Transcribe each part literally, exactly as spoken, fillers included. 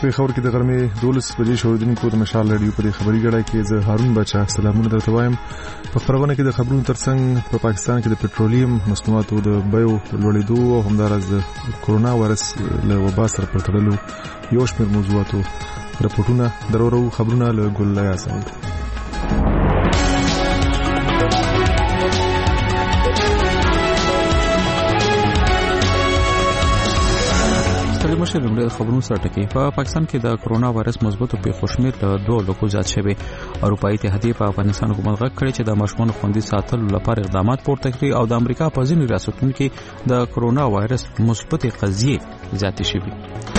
پیښور کې د غرمې دولس بجې شوریدونکو د مشال رادیو په خبري غړای کې زه هارون بچا سلامونه درته وایم. په خبرونه کې د خبرونو ترڅنګ په پاکستان کې د پټرولیم مصنوعاتو د بیو لوړېدو او همدارس د کورونا وایرس له وبا سره پرتړلو یو شمېر موضوعاتو رپورټونه درورو خبرونه له ګل یاسمین. مشر لمړی د خبرونو سره ټکی. په پاکستان کې د کورونا وایرس مثبتو پیښو شمېر له دوه لکو زیات شوی. اروپایي اتحادیه په افغانستان حکومت غږ کړی چې د ماشومانو خوندي ساتلو لپاره اقدامات پورته کړي او د امریکا په ځینو ریاستونو کې د کورونا وایرس مثبتې قضیې زیاتې شوي.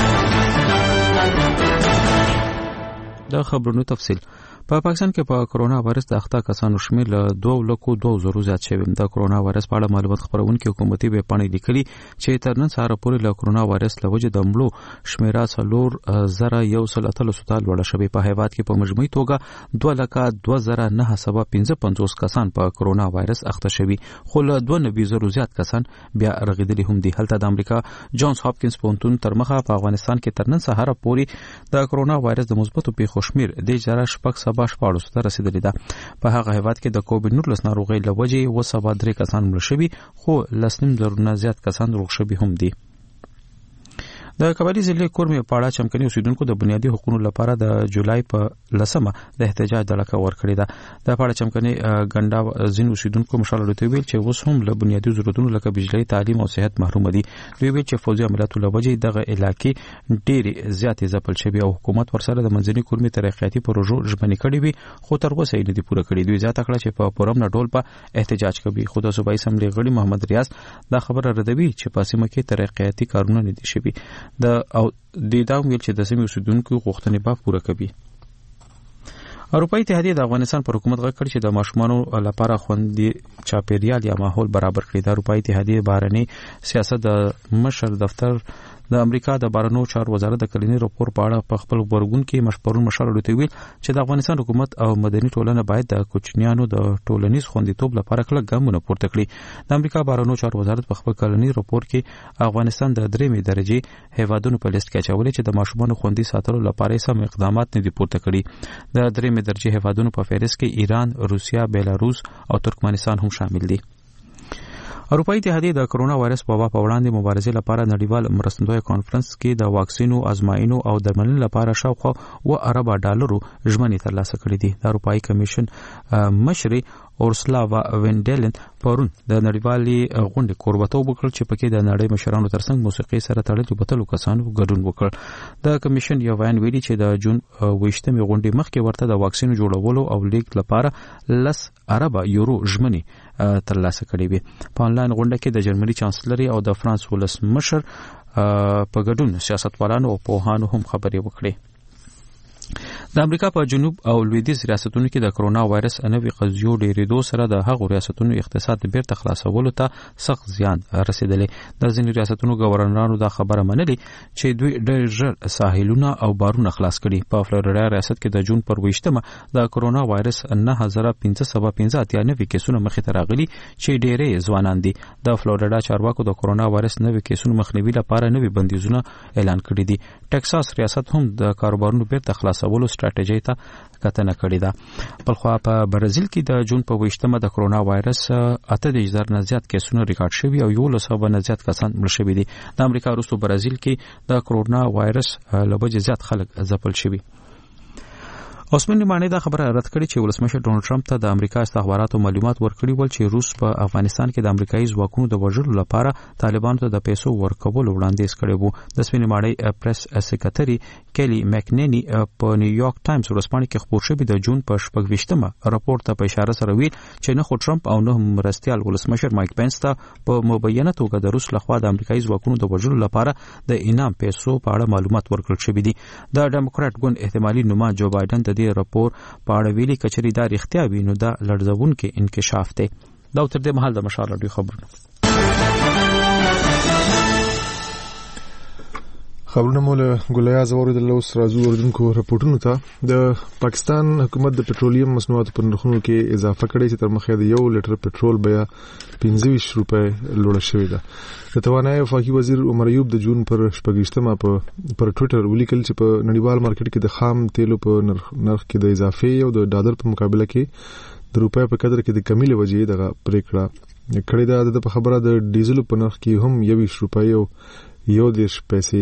د خبرونو تفصیل. په پاکستان کې په کورونا وایرس د اخته کسانو شمېر له دوه لکو دوه زرو زیات شوی. د کورونا وایرس په اړه معلومات خبرونکي حکومتي ویب پاڼې لیکلي چې تر نن سهار پورې له کورونا وایرس له وجې د مړو شمیره څلور زره یو سل اتلس ته لوړه شوې. په هیواد کې په مجموعي توګه دوه لکه دوه زره نه سوه پنځه پنځوس کسان په کورونا وایرس اخته شوي، خو له دوه نوي زرو زیات کسان بیا رغېدلي هم دي. هلته د امریکا جانز هاپکینز پوهنتون تر مخه په افغانستان کې تر نن سهار پورې د کورونا وایرس د مثبتو پیښو شمېر د زره شپږ سوه شپاړس ته رسیدلی ده. په هغه هیواد کې د کووډ نولس ناروغۍ له وجې اوه سوه درې کسان مړه شوي، خو لس نیم زرو نه زیات کسان روغ شوي هم دي. د کابل ضلع کورمې په اړه چمکني اوسیدونکو د بنیادي حقوقو لپاره د جولای په لسمه د احتجاج دړکه ورکړې ده. د پاړه چمکني ګندا ځین اوسیدونکو مشال لري ویل چې اوس هم له بنیادي ضرورتونو لکه بجلی، تعلیم او صحت محروم دي. دوی ویل چې فوجي عملیاتو له وجې دغه علاقې ډېرې زیاتې ځپل شوي او حکومت ورسره د منځني کورمې ترقیاتي پروژو ژمنې کړې وي، خو تر اوسه یې نه دي پوره کړې. دوی زیاته کړه چې په پرم ډول په احتجاج کوي. خو د صوبایي اسمبلی غړي محمد ریاض دا خبره ردوي چې په سیمه کې ترقیاتي کارونه نه دي شوي. د او د دا ویل چې د سیمې اوسیدونکو غوښتنې به پوره کوي. اروپایي اتحادیه د افغانستان پر حکومت غږ کړی چې د ماشومانو لپاره خوندي چاپیریال یا ماحول برابر کړي. د اروپایي اتحادیه بهرنی سیاست د مشر دفتر د امریکا د بهرنیو چارو وزارت د کلینی راپور په اړه په خپل خبرګون کې مشپرون مشال لري ویل چې د افغانستان حکومت او مدني ټولنه باید د کوچنیانو د ټولنیز خوندیتوب لپاره کلک ګامونه پورته کړي. د امریکا بهرنیو چارو وزارت په خپل کلینی راپور کې افغانستان د درېمې درجه هیوادونو په لیست کې اچولې چې د ماشومانو خوندي ساتلو لپاره سم اقدامات نه دي پورته کړي. د درېمې درجه هیوادونو په فهرست کې ایران، روسیا، بیلاروس او ترکمنستان هم شامل دي. اروپایي اتحادیه د کورونا وایرس په وبا په وړاندې مبارزې لپاره نړیوال مرستندوی کانفرنس کې د واکسینو، ازمایینو او درملنې لپاره شاوخوا اوه اربه ډالرو ژمنې ترلاسه کړې دي. د اروپایي کمیشن مشري اورسلا وینډلن پرون د نړیوالې غونډې کوربتوب وکړ چې پکې د نړۍ مشرانو ترڅنګ موسیقي سره تړلي بوتلو کسانو ګډون وکړ. د کمیشن یو بیان ویلي چې د جون ویشتمې غونډې مخکې ورته د واکسینو جوړولو او لیک لپاره لس اربه یورو ژمنې ترلاسه کړې وي. په انلاین غونډه کې د جرمني چانسلري او د فرانس ولسمشر په ګډون سیاستوالانو او پوهانو هم خبرې وکړې. د امریکا په جنوب او لویدیځ ریاستونو کې د کورونا وایرس نوي قضیو ډېرېدو سره د هغو ریاستونو اقتصاد بیرته خلاصولو ته سخت زیان رسېدلی. د ځینو ریاستونو ګورنرانو دا خبره منلې چې دوی ډېر ژر ساحلونه او بارونه خلاص کړي. په فلوریډا ریاست کې د جون پر ویشتمه د کورونا وایرس نه زره پنځه سوه پنځه اتیا نوي کیسونه مخې ته راغلي چې ډېرې ځوانان دي. د فلوریډا چارواکو د کورونا وایرس نوي کیسونو مخنیوي لپاره نوي بندیزونه اعلان کړي دي. ټکساس ریاست هم د کاروبارونو بیرته خلاصولو ستراتیژي ته کتنه کړې ده. بل خو په برازیل کې د جون په ویشتمه د کورونا وایرس اته دېرش زره نه زیات کیسونه ریکارډ شوي او یولس سوه نه زیات کسان مړه شوي دي. د امریکا وروسته برازیل کې د کورونا وایرس له وجې زیات خلک ځپل شوي. عثمان نیمانی دا خبره رد کړې چې ولسمشر ډونالد ټرمپ ته د امریکا استخباراتو معلومات ورکړي ول چې روس په افغانستان کې د امریکایي ځواکونو د وژلو لپاره طالبانو ته د پیسو ورکولو وړاندیز کړی وو. د سپینې ماڼۍ پریس سکرټري کیلی مکنینی په نیویارک ټایمز ورځپاڼه کې خپور شوی د جون په شپږ ویشتمه راپور ته په اشاره سره ویل چې نه خو ټرمپ او نه مرستیال ولسمشر مایک پنس ته په مبینه توګه د روس لخوا د امریکایي ځواکونو د وژلو لپاره د انعام پیسو په اړه معلومات ورکړل شوی دي. د ډیموکرات ګوند احتمالي نوما جو بایدن د راپور په اړه ویلي کچري دا رښتیا وي نو دا لړزونکې انکشاف دی. دا تر دې مهال د مشال راډیو خبرونه. خبرونه مولا ګلیا زوري د لوس راځو وردونکو راپورټونو ته د پاکستان حکومت د پټرولیم مصنوعاتو په نرخونو کې اضافه کړې چې تر مخه د یو لیټر پټرول بیا پنځه ویشت روپۍ لوړه شوې ده. د توانایي وفاقي وزیر عمر ایوب د جون پر شپږشتمه په پر ټوئیټر ولیکل چې په نړیوال مارکیټ کې د خام تیلو په نرخ نرخ کې د اضافه او د ډالر په مقابله کې د روپۍ په قدر کې د کمی له وجې دغه پریکړه کړې ده. د خبره د ډیزل په نرخ کې هم یویشت روپۍ او یو دیش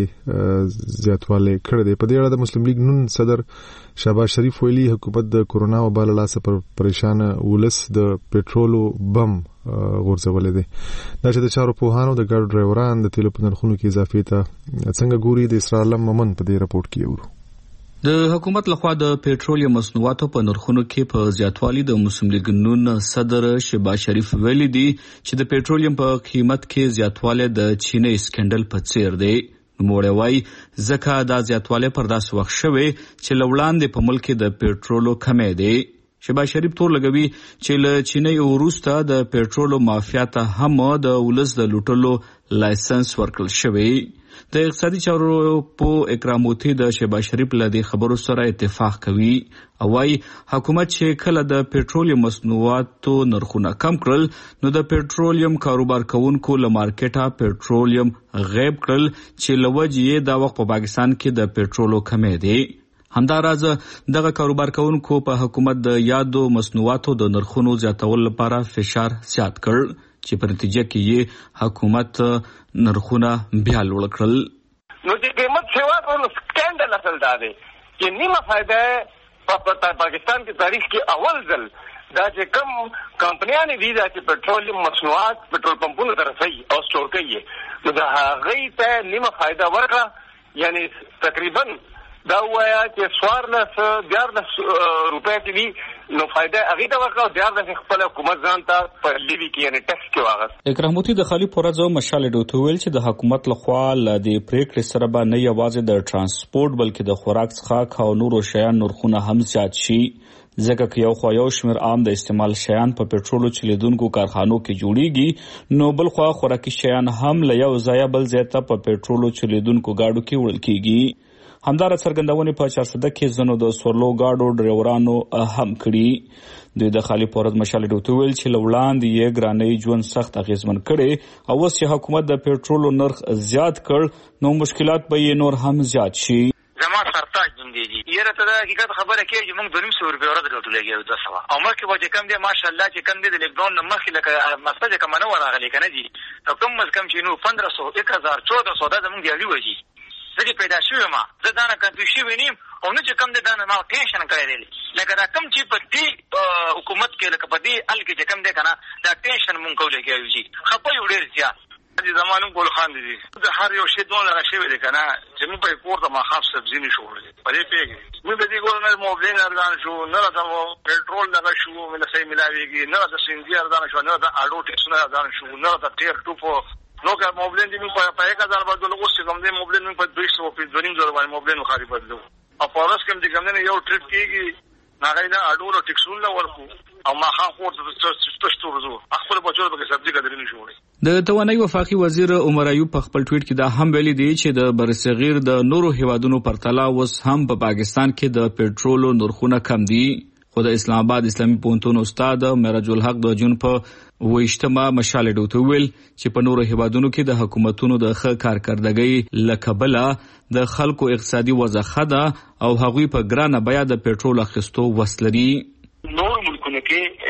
پیسې زیاتواله کړې ده. په دې اړه د مسلم لیگ نون صدر شهباز شریف ویلي حکومت د کورونا وبا له لاسه پر پریشان ولس د پټرولو بم غورځولې دي. دا چې د چارو پوهانو د ګاډ ډرایوران د تیلو په نرخونو کې اضافه ته څنګه ګوري د اسرائیل مومن په دې راپورټ کې ورو. د حکومت لخوا د پټرولیم مصنوعاتو په نرخونو کې په زیاتوالي د مسلم لیگ نون صدر شهباز شریف ویلي دي چې د پټرولیم په قیمت کې زیاتواله د چینی سکندل په څیر دی. نوموړی وایي ځکه دا زیاتواله پر داسې وخت شوی چې لوړاندې په ملک کې د پټرولو کمی دی. شهباز شریف تور لګوي چې له چینی وروسته د پټرولو مافیا ته هم د ولس د لوټلو لایسنس ورکړل شوی. د اقتصادي چارو په اکراموتی د شهباز شریف له دې خبرو سره اتفاق کوي او وايي حکومت چې کله د پټرولیم مصنوعاتو نرخونه کم کړل نو د پټرولیم کاروبار کوونکو له مارکیټه پټرولیم غیب کړل چې لوجې دا وخت په پاکستان کې د پټرولو کمی دی. همداراز دغه کاروبار کوونکو په حکومت د یادو مصنوعاتو د نرخونو زیاتولو لپاره فشار زیات کړ چې په نتیجه کې یې حکومت نرخونه بیا لوړ کړل. نو چې قیمت سیوا ټول سکینډل اصل دا دی چې نیمه فائدہ په پاکستان کې تاریخ کې اول ځل دا چې کوم کمپنیانې دي چې پټرولیم مصنوعات پټرول پمپونو ته رسوي او سٹور کوي نو دا هغې ته نیمه فائدہ ورکړه یعنی تقریبا دا وایا چې څوارلس دیارلس روپۍ چې دي نو فائدہ هغې ته ورکړه او دیارلس خپل حکومت ځان ته په لیوي کې یعنې ټکس کې واغست. اکراموتی د خالي پورزو مشال ډوته ویل چې د حکومت لخوا له دې پریکړې سره به نه یوازې د ترانسپورت بلکې د خوراک څښاک او نورو شیانو نرخونه هم زیات شي ځکه که یو خوا یو شمېر عام د استعمال شیان په پټرولو چلیدونکو کارخانو کې جوړیږي نو بل خوا خوراکي شیان هم له یو ځایه بل ځای ته په پټرولو چلیدونکو ګاډو کې وړل کیږي. همدار څرګندونې په چارسده کې زنو د سورلو گاډو ډرایورانو هم کړي. دوی د خالي پورز مشال ډوته ویل چې لوړاندې یې ګرانۍ ژوند سخت اغیزمن کړي او اوس چې حکومت د پټرولو نرخ زیات کړ نو مشکلات به یې نور هم زیات شي. زما سرتاج نوم دی یره ته د حقیقت خبره کوي چې موږ دوه سوه روپۍ ورته راټولېږو دوه سوه او مخکې به چې کم دی ماشاءالله چې کم دی د لکډاون نه مخکې لکه مسله چې کومه نه ورغلې که نه دي او کم از کم چې نو پندره سوه ایک هزار چودہ سوه دا زموږ د اړي وځي زه پیدا شوی ما زه دا نه کنفیوز شوی نیم او نه چې کم دی دا نه ما ټینشن کړی دی لکه دا کم چې په دې حکومت کې لکه په دې ال کې چې کم دی که نه دا ټینشن مونږ کولی کېږي چې خپه یو ډېر زیات دي زمانو ګل خان دي د هر یو شی دوه لغه شوی دی که نه چې موږ په کور ته ماښام سبزي نه شو وړلی په دې پوهېږي موږ د دې ګور نه موبلین ارزان شو نه راته پټرول دغه شو نه صحیح ملاوېږي نه راته سینجي ارزان شو نه راته اډو ټیکسونه ارزان شو نه راته تیر ټوپو نو که موبلین دې موږ په یک هزار بدلو اوس چې کوم دی موبلین موږ په دوه سوه دوه نیم زره باندې موبلین خالي بدلو او په ورځ کې هم چې کوم دی یو ټریپ کېږي هغه نه اډو له ټیکسونه ورکو او ماښام کور ته تشتو ورځو خپلو بچو ته پکې سبزي قدرې نه شو وړی. د توانایي وفاقي وزیر عمر ایوب په خپل ټویټ کې دا هم ویلي دی چې د برصغیر د نورو هیوادونو پرتله اوس هم په پاکستان کې د پټرولو نرخونه کم دي. خو د اسلام آباد اسلامي پوهنتون استاد معراج الحق د جون په ویشتمه مشال ډوته ویل چې په نورو هیوادونو کې د حکومتونو د ښه کارکردګۍ له کبله د خلکو اقتصادي وضع ښه ده او هغوی په ګرانه بیه د پټرول اخیستو وس لري. نور ملکونو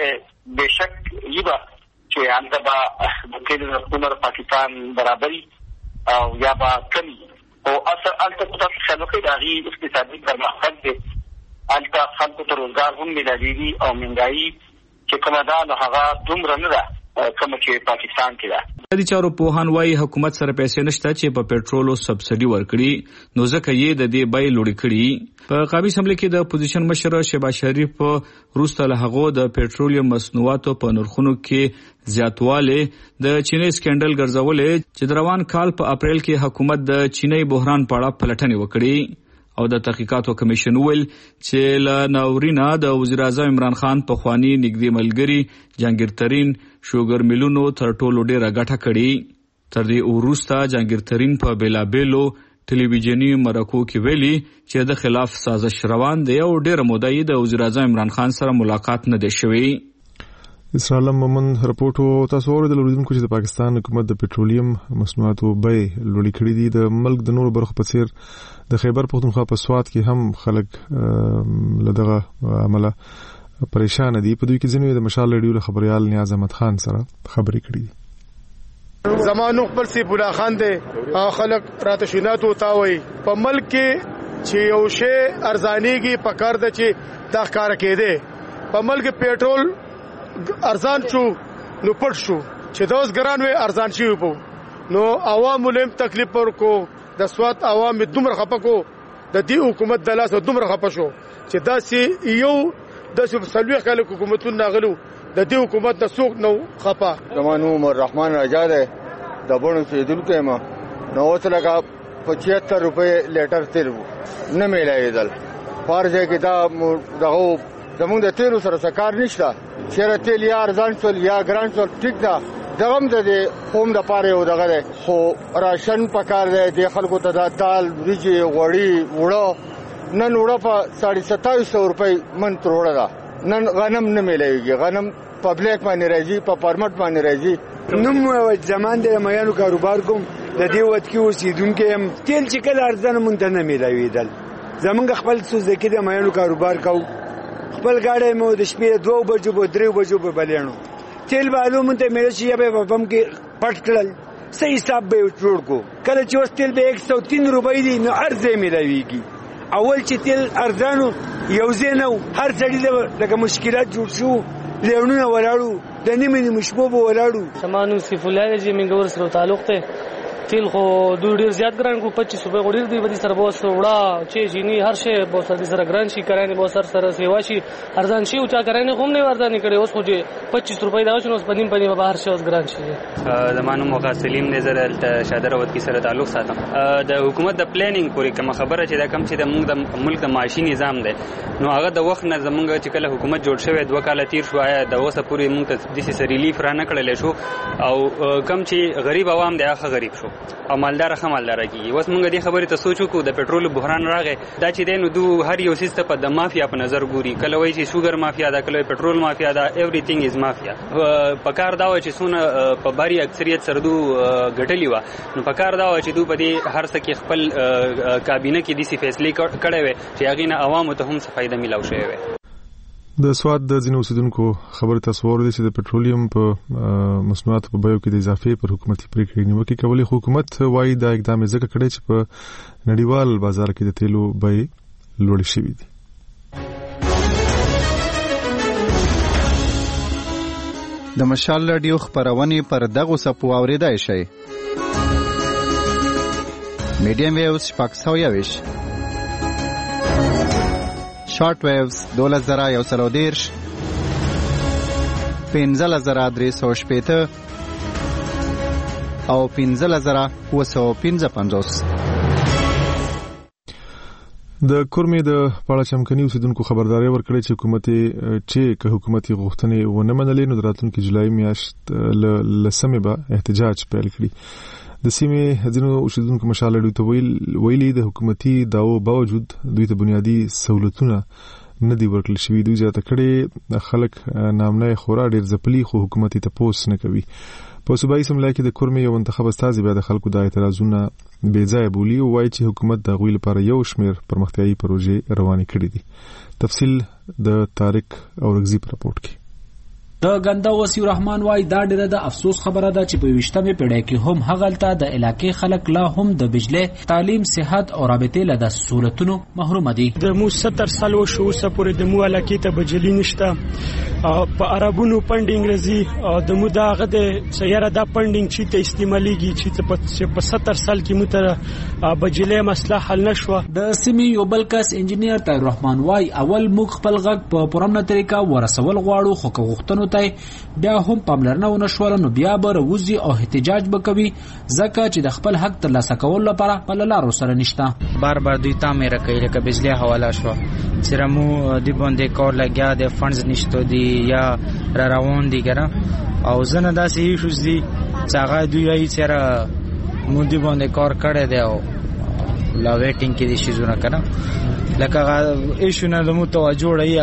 کې بېشک یي به چې هلته به د تیلو نرخونه د پاکستان برابري او یا به کمي خو اصل هلته خو تاسو خیال وکړئ د هغې اقتصادي پرمختګ دی هلته خلکو ته روزګار هم ملاوېږي او مهنګایي چې کومه ده نو هغه دومره نه ده کومه چې پاکستان کې ده. د چارو پوهان وايي حکومت سره پیسې نشته چې په پټرولو سبسډي ورکړي نو ځکه یې د دې بیې لوړې کړي. په قابي اسمبلی کې د اپوزیشن مشر شهباز شریف وروسته له هغو د پټرولیم مصنوعاتو په نرخونو کې زیاتوالی د چینی سکینډل ګرځولې چې د روان کال په اپریل کې حکومت د چینی بحران په اړه پلټنې وکړي او د تحقیقاتو کمیشن ویل چې له ناورینه د وزیر اعظم عمران خان په خوانی نږدې ملګری جهانگیر ترین شوګر میلونو تر ټولو ډیره ګټه کړې. تر دې وروسته جهانگیر ترین په بیلابیلو ټلویزیوني مرکو کې ویلي چې د خلاف سازش روان دی او ډېر موده یې د وزیر اعظم عمران خان سره ملاقات نه دی شوی. اسرائیل مومن رپورټو تاسو اوریدل اوریدونکو چې د پاکستان حکومت د پټرولیم مصنوعاتو بیې لوړې کړې دي. د ملک د نورو برخو په څیر د خیبر پختونخوا په سوات کې هم خلک لدغه عمله پریشان دي. په دوی کې ځینې د مشال رادیو له خبريال نیاز احمد خان سره خبرې کړې دي. زمانو خپل سی بولا خان دی خلک راته شیناتو تاوي په ملک کې چې یو شی ارزانيږي پکار د چې دا کار کېده په ملک پېټرول ارزان شو نو پټ شو چې دوس ګران وي ارزان شي وو نو عوامو لم تکلیف ورکو د سوات عوام دومره خپکو د دې حکومت د لاس دومره خپ شو چې دا سي یو د سلوي خلک حکومتونه ناغلو د دې حکومت د سوق نو خپا. زمانو عمر رحمان راجا ده د بونو سیدل کېما نو وڅلګه پچهتر روپے لیټر تیل نه میلایدل فارجه کې دا دغه زمونږ د تیلو سره سکار نشته چیرې تیل یا ارزان شول یا ګران شول ټیک ده دغه د قوم د پاره یو دغه خو راشن پکار دی د خلکو ته د دال وریجې غوړي وړو نن وړو په ساڑھے ستائیس سو روپے من تروړه ده نن غنم نه ملایږي غنم پبلک باندې راځي په پرمټ باندې راځي. نوم زمان د میانو کاروبار کوم د دې وخت کې اوسیدونکو هم تیل چې کله ارزان مونږ نه ملایویدل زمونږ خپل سوز کې د میانو کاروبار کو خپل گاډي مو د شپې دوه بجو په درې بجو په بلینو تیل بالو مونته مې شي به بم کې پټ کړل صحیح حساب به جوړ کو کله چې وس تیل به ایک سو تین روپۍ دی نو ارزه ملويږي اول چې تیل ارزانو یو زینو هر ځړي لکه مشکلات جوړ شو لیونونه ولاړو د نیمه مشبوب ولاړو. سمانو سیف الله جی منګور سره تعلق ته تیل خو دوی ډیر زیات ګران کو پچیس روپے غوړي دی ودی سره بوس وړا چې جینی هر شی بوس سره سره ګران شي کرانه بوس سره سره سیوا شي ارزان شي او چا کرانه هم نه ورځانه کړي اوس خو دې پچیس روپے دا شنو پدیم پدیم به هر شی اوس ګران شي. زمانو موقع سلیم نظر شادر اود کی سره تعلق ساتم د حکومت د پلانینګ پوری کوم خبره چې دا کم چې د موږ د ملک د معاشي نظام دی نو هغه د وخت نه زمونږ چې کله حکومت جوړ شوی دوه کال تیر شو آیا د اوسه پوری موږ ته د سې ریلیف را نه کړل شو او کم چې غریب عوام دی هغه غریب شو او مالدار خمالدار کیږي. وس موږ دې خبره ته سوچو کو د پټرول بحران راغې دا چې دینو دو هر یو سیستم په د مافیا په نظر ګوري کله وایي چې شوګر مافیا دا کله پټرول مافیا دا ایوریثینګ از مافیا. په کار دا و چې سونه په باري اکثریت سره دو غټلی و نو په کار دا و چې دو په دې هر څه کې خپل کابینه کې دي سي فیصله کړې وي چې هغه نه عوامو ته هم څه فائدہ ملاو شوی وي. د سواد د ځینو اوسیدونکو خبره تاسو ورته چې د پټرولیم په مصنوعاتو په بیو کې د اضافه پر حکومتي پریکړې نیوکه کوي. حکومت وايي دا اقدام ځکه کړی چې په نړیوال بازار کې د تیلو بیې لوړې شوې دي. د مشال رادیو خبرونه پر دغه سپو اوریدای شي. میډیم ویوز شپږ سوه یویش شارټ ویوز دولس زره یو سل او دېرش پنځلس زره درې سوه شپېته او پنځلس زره اووه سوه پنځه پنځوس. د کورمې د پاړه چمکني اوسیدونکو خبرداري ورکړې چې حکومت چې که حکومتي غوښتنې ونه منلې نو د راتلونکي جولای میاشت لسمې به احتجاج پیل کړي. د سیمې ځینو اوسیدونکو مشال رادیو ته ویلي د حکومتي داو باوجود دوی ته بنیادی سہولتونه نه دی ورکړل شوي. دوی زیاته کړي خلک نامنه خورا ډیر ځپلي خو حکومتي تپوس نه کوي. په صوبایي اسمبلی کې د کورمې یو منتخب استازي بیا د خلکو د اعتراضونه بې ځایه بولي او وایي چې حکومت د هغوی لپاره یو شمېر پرمختیایي پروژې روانې کړي دي. تفصیل د طارق اورغزي په راپورټ کې. د ګنده وسیع رحمان وايي دا ډیره د افسوس خبره ده چې په ویشتمه پیړۍ کې هم هغلته د علاقې خلک لا هم د بجلی تعلیم صحت او رابطې له د سہولتونو محروم دي. د مو ستر سال وشو سه پورې د مو علاقې ته بجلی نشته په عربونو پندینګ رزي د مو داغه د سیاره دا پندینګ چې ته استعماليږي چې په ستر سال کې متر بجلی مسله حل نشوه. د سیمې یو بل کس انجنیر طاهر رحمان وايي اول موږ خپل غږ په پرمنه طریقه ورسول غواړو خو غوښتنو بیا هم پاملرنه ونه شول نو بیا به روزي او احتجاج وکوي ځکه چې د خپل حق ترلاسه کول لپاره بل لارو سره نشته. بار بار دوی ته مې راکړي لکه بجلی حواله شو چې مو دی باندې کار لګیا د فندز نشته دی یا را روان دي ګره او زنه داسې ایشوز دي چې هغه دوی یې چې مو دی باندې کار کړی دی او لا ویټینګ کې دي شیزونه کنه لکه ایشونه د متوجه جوړي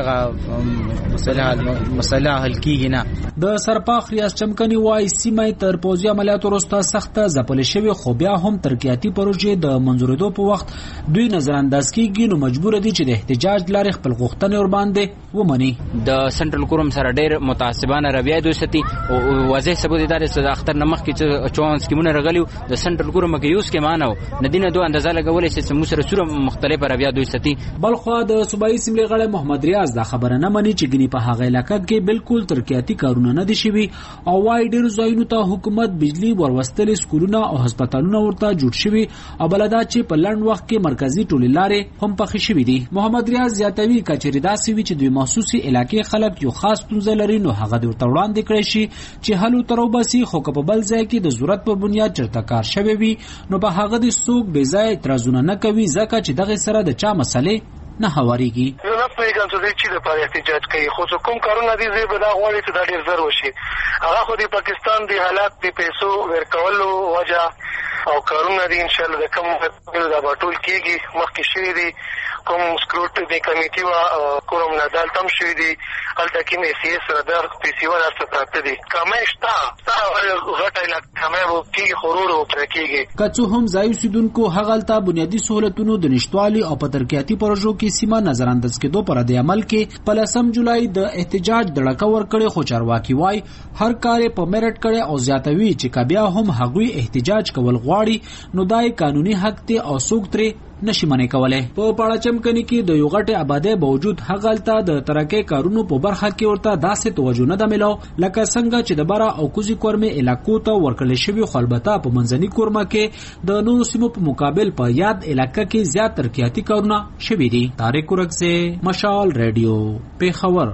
هغه مسله مسله حل کیږي نه. د سرپاخ ریاض چمکني وای سیمه تر پوځي عملیاتو وروسته سخته ځپل شوی خو بیا هم ترقیاتي پروژې د منځورېدو په وخت دوی نظر انداز کیږي نو مجبور دي چې د احتجاج لارې خپل غوښتنې ور باندې ومني. د سنټرل کورم سره ډېر متعصبانه رویه دوی ستي او واضح ثبوت دی چې د اختر نمخ کې چې چون سکیمونه رغلیو د سنټرل کورم کې یوز کې مانو ندینه دوه اندازه لګولې چې موږ سره مختلفه رویه دوی ستي. بلخو د صوبایي سیملې غړی محمد ریاض دا خبره نه مني چې ګني په هغه علاقه کې بالکل ترقیاتي کارونه نه دي شوي او وايي ډېر ځایونو ته حکومت بجلی وروستل سکولونه او هسپتالونه ورته جوړ شوي او بلدا چې په لنډ وخت کې مرکزی ټولې لارې هم پخې شوي دي. محمد ریاض زیاتوي کچېری داسې وي چې دوی محسوسي علاقې خلک یو خاص ستونزه لري نو هغه د ورته وړاندې کړی شي چې حل تروباسي خو په بل ځای کې د ضرورت په بنیاد چرته کار شوی وي نو په هغه د سوق بې ځای اعتراضونه نه کوي ځکه چې دغه سره د چا مسلې نه هواریږي. نو نه پېګم چې چې د پاره احتجاج کوي خو کوم کارونه دي زه به دا غواړي چې دا ډیر زر وشي. هغه خو د پاکستان د حالات د پیسو ورکولو وجه او کارونه دي ان شاء الله د کوم د باټول کېږي مخکې شوی دي کوم سکروټ د کمیټي وا کوم نادال تم شوی دي الته کې مې سی اس ردار پیسي ولا څه پراته دي کمه شتا تا غټه علاقه کمه وو کې خورور او ترکیږي. کڅو هم ځای اوسیدونکو هغه الته بنیادی سہولتونو د نشټوالي او په ترقیاتي پروژو کې سیمه نظر انداز کېدو پر د عمل کې په لسم جولای د احتجاج دړکه ور کړې خو چارواکي وای هر کار په میرټ کړي او زیاتوي چې کبیا هم هغوی احتجاج کول غواړي نو دای قانوني حق ته او سوق ترې نشي منې کولای. په پاړه چمکني کې د یو غټه آبادی باوجود هغه الته د ترقی کارونو په برخه کې ورته داسې توجه نه دملو لکه څنګه چې د بارا او کوزي کورمه علاقو ته ورکړل شوی خلبته په منځني کورمه کې د نورو سیمو په مقابل په یاد علاقه کې زیات ترقیاتي کارونه شوي دي. طارق ورک سے مشال ریډیو پیښور.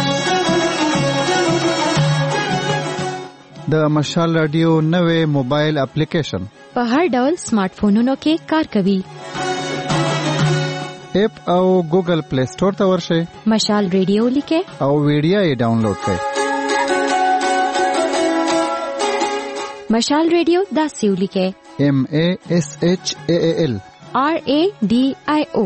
د مشال رادیو نوې موبایل اپلیکیشن په هر ډول سمارټ فونونو کې کار کوي. اپ او ګوګل پلی سٹور ته ورشئ مشال ریډیو لیکه او ویډیو یې ډاونلوډ کړئ. مشال ریډیو دا سیو لیکه ایم ای ایس ایچ ای ایل آر ای ډی آی او.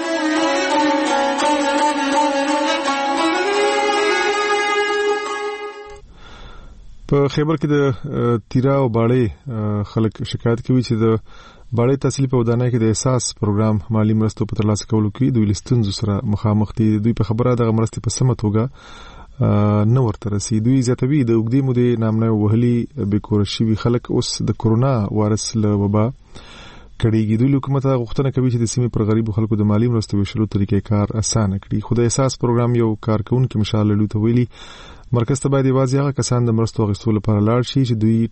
په خیبر کې د تیرا او باړې خلک شکایت کوي چې د باړې تحصیلي په ودانۍ کې د احساس پروګرام مالی مرستو په ترلاسه کولو کې دوی لستونزو سره مخامخ دي. دوی په خبره دغه مرستې په سمه توګه نه ورته رسي. دوی زیاتوي د اوږدې مودې نامنه وهلي بېکوره شوي خلک اوس د کورونا وایرس له وبا کړيږي. دوی حکومت غوښتنه کوي چې د سیمې پر غریبو خلکو د مالی مرستو ویشلو طریقې کار اسانه کړي. خو د احساس پروګرام یو کارکونکو مشال لوته ویلي مرکز ته باید یوازې هغه کسان د مرستو اخیستلو لپاره لاړ شي چې دوی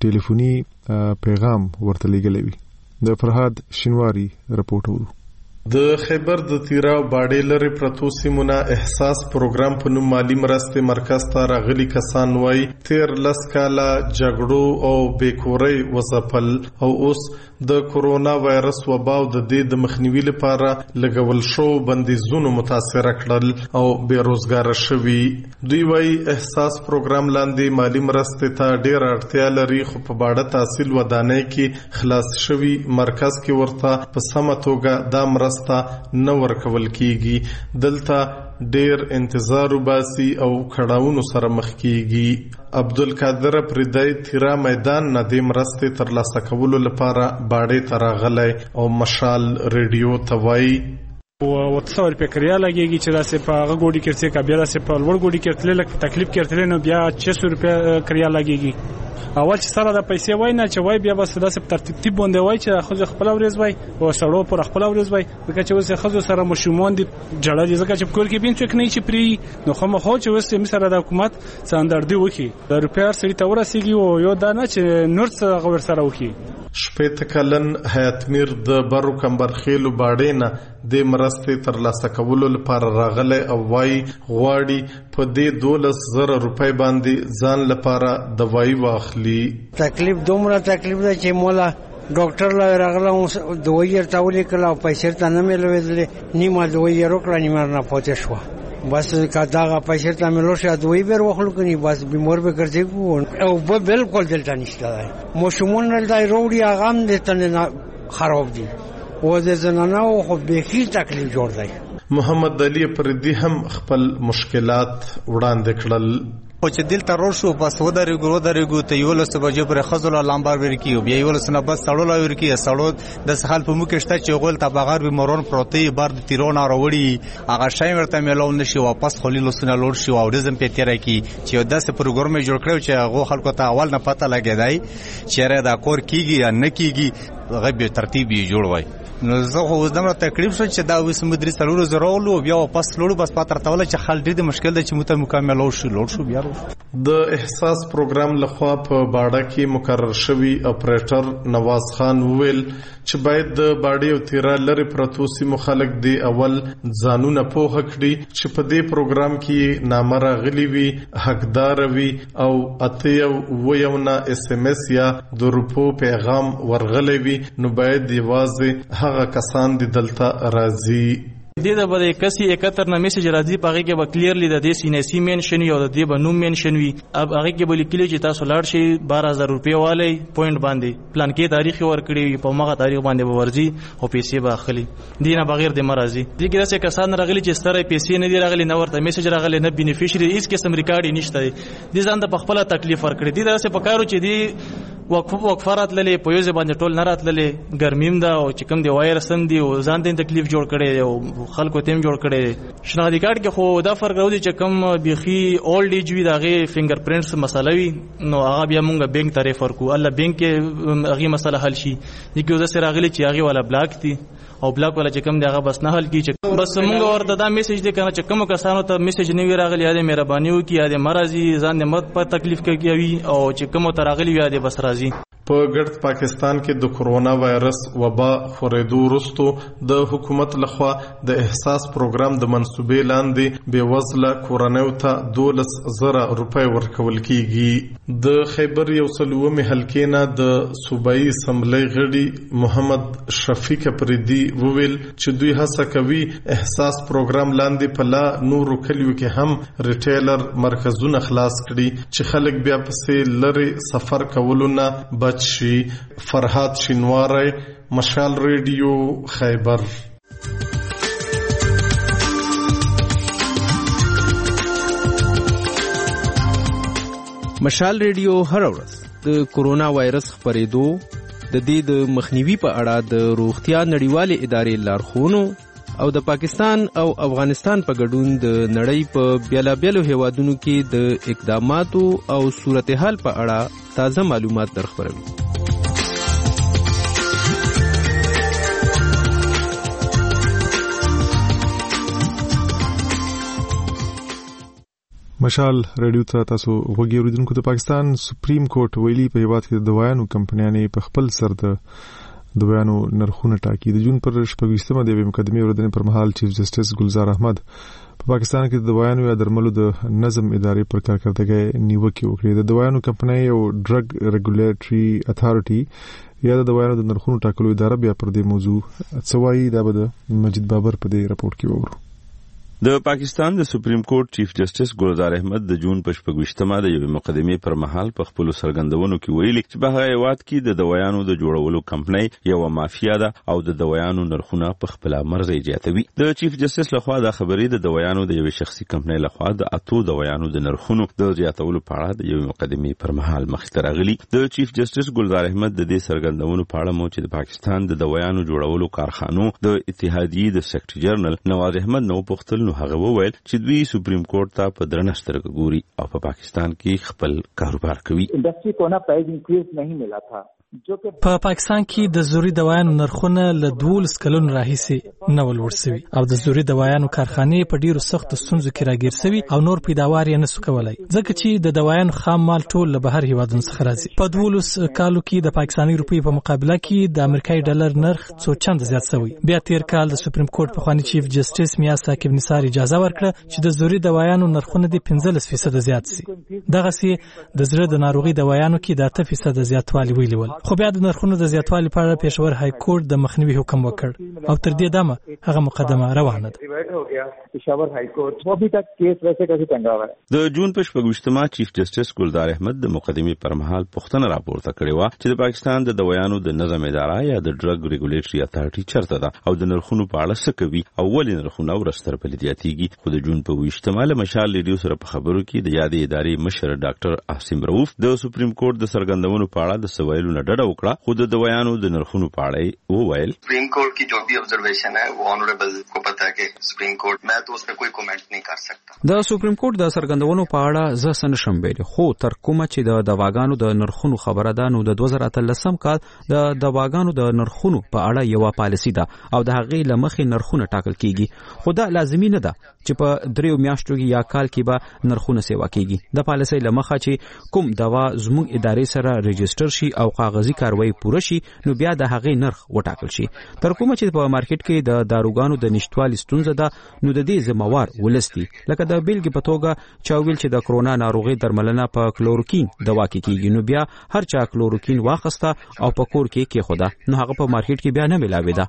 ټلیفوني پیغام ورته لیږلی وي. د فرهاد شینواری رپورټ ورو. د خیبر د تیرا باډې لري پرتو سیمونه احساس پروګرام په نوم مالی مرستې مرکز ته راغلي کسان وای تیر لس کاله جګړو او بیکورۍ وځپل او اوس د کورونا وایرس وبا او د دې د مخنیوي لپاره لګول شو بندیزونو متاثر کړل او بیروزګار شوي. دوی وای احساس پروګرام لاندې مالی مرستې ته ډیر اړتیا لري خو په باډه تحصیل ودانۍ کې خلاص شوي مرکز کې ورته په سمه توګه دا مرسته نه ورکول کیږي. دلته ډیر انتظار وباسي او کړهونو سره مخ کیږي. عبدالقادر پردای تیرا میدان نه د مرستې ترلاسه کولو لپاره باډې ته راغلی او مشال ریډیو ته وایي وتصور په کریا لګيږي چې داسې په هغه ګوډي کې څه کبیا داسې په لوړ ګوډي کې تل لک تکلیف کړتل نو بیا چه سو روپیا کریا لګيږي. اول چې سره د پیسې وای نه چې وای بیا بس داسې ترتیب باندې وای چې خو خپل ورځ وای او سړو پر خپل ورځ وای ځکه چې وسه خزو سره مشومان دي جړل ځکه چې کور کې بین څوک نه چې پری نو خو مخ چې وسه مثلا د حکومت ساندردي وکي د روپیا سړي ته ورسیږي او یو دا نه چې نور څه غور سره وکي. شپېته کلن حیات میر د برو کمبرخیلو باډې نه د مرستې ترلاسه کولو لپاره راغلی او وایي غواړي په دې دولس زره روپۍ باندې ځان لپاره دوايي واخلي. تکلیف دومره تکلیف ده چې مولا ډاکټر لا راغله دوايي ورته ولیکله او پیسې ته نه میلوېدلې نیمه دوايي یې وکړه نیمه نه پاتې شوه. بس کا داغه پیسې ته ملو شه دوی بیر وخلو کني بس بیمار به ګرځي او په بالکل دلته نشته مو شومون دلته روړي اغام دې تنه خراب دي او د زنانو خو بهي تکلیف جوړ دی. محمد علي پردي هم خپل مشکلات وړاندې کړل. خو چې دلته روډ شو بس ودرېږو ودرېږو ته یولس بجې پورې ښځو له لامبار ورکي بیا یولس نه بس سړو له ورکي سړو داسې حال په موږ کې شته چې غول ته بغیر بیماران پروت دي بار د تیرونه راوړي هغه شی ورته میلاو نشي واپس خولي لسونه لوړ شي او ورزم په تیرای کی چې داسې پروګرام جوړ کړو چې هغه خلکو ته اول نه پته لګیدای چې را دا کور کیږي یا نه کیږي هغه به ترتیب یې جوړ وای. نو زه خو اوس دمره تکلیف شو چې دا اوس مدري څلورو زره ولو بیا واپس لوړو بس پاتره تاوله چې خل ډېر مشکل دی چې مو ته مکمل شو لوړ شو بیا د احساس پروګرام لخوا په باډه کې مقرر شوی اپریټر نواز خان وویل چې باید د باډي او تیرا لري پرتو سیمو خلک دی اول ځانونه پوهه کړي چې په دې پروګرام کې نامره غلي وي حقدار وي او اته یو ویونه اس ام اس یا د روپو پیغام ورغلي وي نو باید یوازې هغه کسان دي دلته راځي. دې د بده کسي اکتر نه میسج راځي پاره کې به کلیرلی د دې سینې سی منشن یو د دې بنوم منشن وي اب هغه کې به لیکلي چې تاسو لاړ شي بارہ هزار روپیا والی پوینټ باندې پلان کې تاریخ ورکړي په مغه تاریخ باندې به ورځي او پیسې به اخلي دینه بغیر د مرضی دې کې داسې کسان راغلي چې ستاره پیسې نه دی راغلي نه ورته میسج راغلي نه بینیفیشري هیڅ قسم ریکارډ نشته دي ځان د خپل تکلیف ورکړي دي داسې پکارو چې دی وقف وقفات للی په یوه باندې ټول نه راتللی ګرمیم ده او چې کوم دی وایرس هم دی او ځان ته تکلیف جوړ کړي او خلکو ته هم جوړ کړي. شناختی کارت کې خو دا فرق راوځي چې کوم بيخي اولډ ایج وي دغه فینګر پرینټس مسله وي نو هغه بیا مونږ بانک ته ریفر کو الله بانک کې هغه مسله حل شي دي کې زه سره راغلي چې هغه والا بلاک دي او بلاک ولا چې کوم دی هغه بس نه حل کی چې بس مونږ ورته دا میسج دی کنه چې کوم کسانو ته میسج نه وی راغلی یاده مهرباني وکي یاده مرضی ځان نه مت په تکلیف کوي او چې کوم ته راغلی یاده بس راځي. په ګرد پاکستان کې د کورونا وایرس وبا خورېدو وروسته د حکومت لخوا د احساس پروګرام د منصوبې لاندې بې وزله کورنیو ته دولس زره روپۍ ورکول کیږي. د خیبر یو څلومې حلقې نه د صوبایي اسمبلی غړي محمد شفیق پردي وویل چې دوی هڅه کوي احساس پروګرام لاندې په لا نورو کلیو کې هم ریټیلر مرکزونه خلاص کړي چې خلک بیا پسې لري سفر کولو نه شي. فرهاد شینواری مشال ریډیو خیبر. مشال ریډیو هر ورځ د کورونا وایرس خپرېدو د دې د مخنیوي په اړه د روغتیا نړیوالې ادارې لارښوونو او د پاکستان او افغانستان په ګډون د نړۍ په بیلابیلو هیوادونو کې د اقداماتو او صورتحال په اړه تازه معلومات درخبروي. مشال ریډیو ته تاسو وګورئ اوریدونکو د پاکستان سپریم کورټ ویلي په هیواد کې د دوايانو کمپنیانې په خپل سر د دوايانو نرخونه ټاکي. د جون پر شپږمه د مقدمې اوریدنې پر مهال چیف جسټس ګلزار احمد په پاکستان کې د دوايانو یا درملو د نظم ادارې پر کارکړدګۍ نیوکه وکړه. د دوايانو کمپنۍ او ډرګ ریګولیټري اتھارټي یا د دوايانو د نرخونو ټاکلو اداره بیا پر دې موضوع څه وایي دا به د مجید بابر په دې راپورټ کې وورو. د پاکستان د سپریم کورټ چیف جسټس ګلزار احمد د جون په شپږمه د یوې مقدمې پر مهال په خپل سرګندونو کې ویلي چې په هغه هیواد کې د دوايانو د جوړولو کمپنۍ یو مافیا ده او د دوايانو نرخونه په خپل مرزي زیاتوي. د چیف جسټس لخوا دا خبرې د دوايانو د یوې شخصي کمپنۍ لخوا د اتو دوايانو د نرخونو د زیاتولو په اړه د یوې مقدمې پر مهال مخته راغلي. د چیف جسټس ګلزار احمد د دې سرګندونو په اړه مو چې د پاکستان د دوايانو جوړولو کارخانو د اتحادیې د سیکرټری جنرال نواز احمد نو پختل نو هغه وویل چې دوی سپریم کورټ ته په درنه سترګه ګوري او په پاکستان کې خپل کاروبار کوي. انډستری کو نه پرایز انکریز نه ملا تھا. په پاکستان کې د زوري دوايانو نرخونه له دولس کلونو راهیسې نه ولور سوي او د زوري دوايانو کارخانې په ډیرو سخت ستونزو کې راګیر سوي او نور پیداوار یې نسو کولای ځکه چې د دوايانو خام مال ټول له بهر هیوادونو څخه راځي. په دولس کالو کې د پاکستاني روپیې په مقابله کې د امریکایي ډالر نرخ څو چنده زیات شوی. بیا تیر کال د سپریم کورټ په خواني چیف جسټس میا ثاقب نثار اجازه ورکړه چې د زوري دوايانو نرخونه د پنځلس فیصد زیات شي. دغه سي د زړه د ناروغي دوايانو کې د اته فیصد زیاتوالی ویلول خو بیا د نرخونو د زیاتوالي په اړه پېښور های کورټ د مخنیوي حکم وکړ او تر دې دمه هغه مقدمه روانه ده. پېښور های کورټ وہ ابھی تک کیس ویسے کیسے ٹنگا ہوا ہے. د جون په شپږویشتمه چیف جسټس ګلدار احمد د مقدمې پر مهال پوښتنه راپورته کړې وه چې د پاکستان د دوايانو د نظم اداره یا د ډرګ ریګولیټري اتارټي چرته ده او د نرخونو په اړه څه کوي او ولې نرخونه ورستر په لیدياتيږي. خو د جون په ویشتمه له مشال ریډیو سره په خبرو کې د یادې ادارې مشر ډاکټر عاصم رؤف د سپریم کورټ د سرګندونو په اړه د سوالونو ډډه وکړه. خو د دوايانو د نرخونو په اړه وویل سپریم کورٹ کی جو بھی آبزرویشن ہے وہ آنریبل کو پتہ ہے کہ سپریم کورٹ میں تو اس پہ کوئی کومنٹ نہیں کر سکتا. د سپریم کورټ د سرګندونو په اړه زه څه نشم ویلی، خو تر کومه چې د دواګانو د نرخونو خبره ده نو د دوه زره اتلسم کال د دواګانو د نرخونو په اړه یوه پالیسي ده او د هغې له مخې نرخونه ټاکل کیږي. خو دا لازمي نه ده چې په دریو میاشتو کې یا کال کې به نرخونه سیوا کیږي. د پالیسۍ له مخه چې کوم دوا زموږ ادارې سره رجسټر شي او کاغذي کاروایی پوره شي نو بیا د هغې نرخ وټاکل شي. تر کومه چې په مارکیټ کې د داروګانو د نشتوالي ستونزه ده نو د دې ذمہوار ولس دي. لکه د بیلګې په توګه چا ویل چې د کرونا ناروغۍ درملنه په کلوروکین دوا کې کیږي نو بیا هر چا کلوروکین واخسته او په کور کې کېښوده نو هغه په مارکیټ کې بیا نه ملاوېده.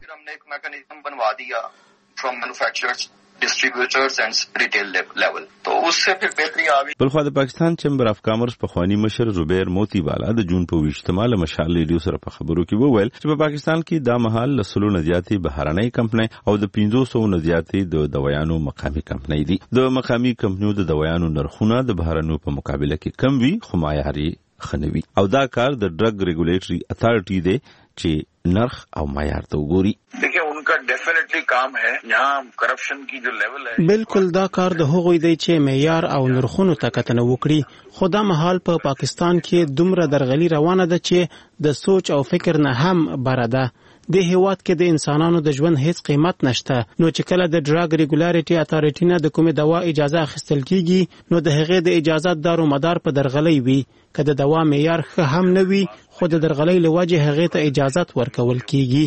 ډسټریبیوټرز اینڈ ریټیل لیول تو اس سے پھر بهتري آوي. بلخو د پاکستان چیمبر اف کامرس په خوانی مشر زبیر موتی بالا د جون په ویشتمه مشال ریډیو سره په خبرو کې وویل چې په پاکستان کې دا مهال لسلو نزياتي بهرنۍ کمپنۍ او د پنځه سوه نزياتي د دوايانو مقامي کمپنۍ دي. د مقامي کمپنیو د دوايانو نرخونه د بهرنیو په مقابله کې کم وي خو معیاري خنوي او دا کار د ډرګ ریګولیټري اتارټي دی چې نرخ او معیار ته وګوري. دیکھیں ان کا ډیفینیټلی کام ہے یہاں کرپشن کی جو لیول ہے. بالکل دا کار د هغوی دی چې معیار او نرخونو ته کتنه وکړي. خو دا مهال په پا پاکستان کې دومره درغلي روانه ده چې د سوچ او فکر نه هم بره ده. د هیواد کې د انسانانو د ژوند هیڅ قیمت نشته نو چې کله د ډرګ ریګولیټري اتارټي نه د کومې دوا اجازه اخیستل کیږي نو د هغې د اجازت دارو مدار په درغلۍ وي. که د دوا معیار ښه هم نه وي خو د درغلۍ له وجې هغې ته اجازت ورکول کیږي.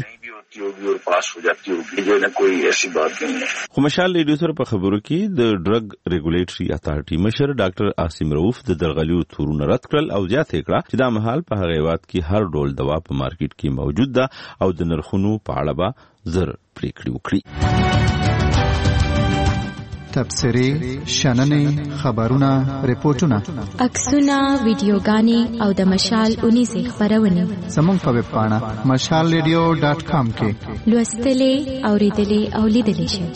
خو مشال ریډیو سره په خبرو کې د ډرګ ریګولیټري اتارټي مشر ډاکټر عاصم رؤف د درغلیو تورونه رد کړل او زیاته کړه چې دا مهال په هغه هیواد کې هر ډول دوا په مارکیټ کې موجود ده او د نرخونو په اړه به زر پریکړې وکړي. تبصرې، شننې، خبرونه، ریپورتونه، عکسونه، ویډیوګانې او د مشال اونیزې خپرونې زموږ په ویب پاڼه مشال ریډیو ډاټ کام کې لوستلې، اوریدلې او لیدلې شئ.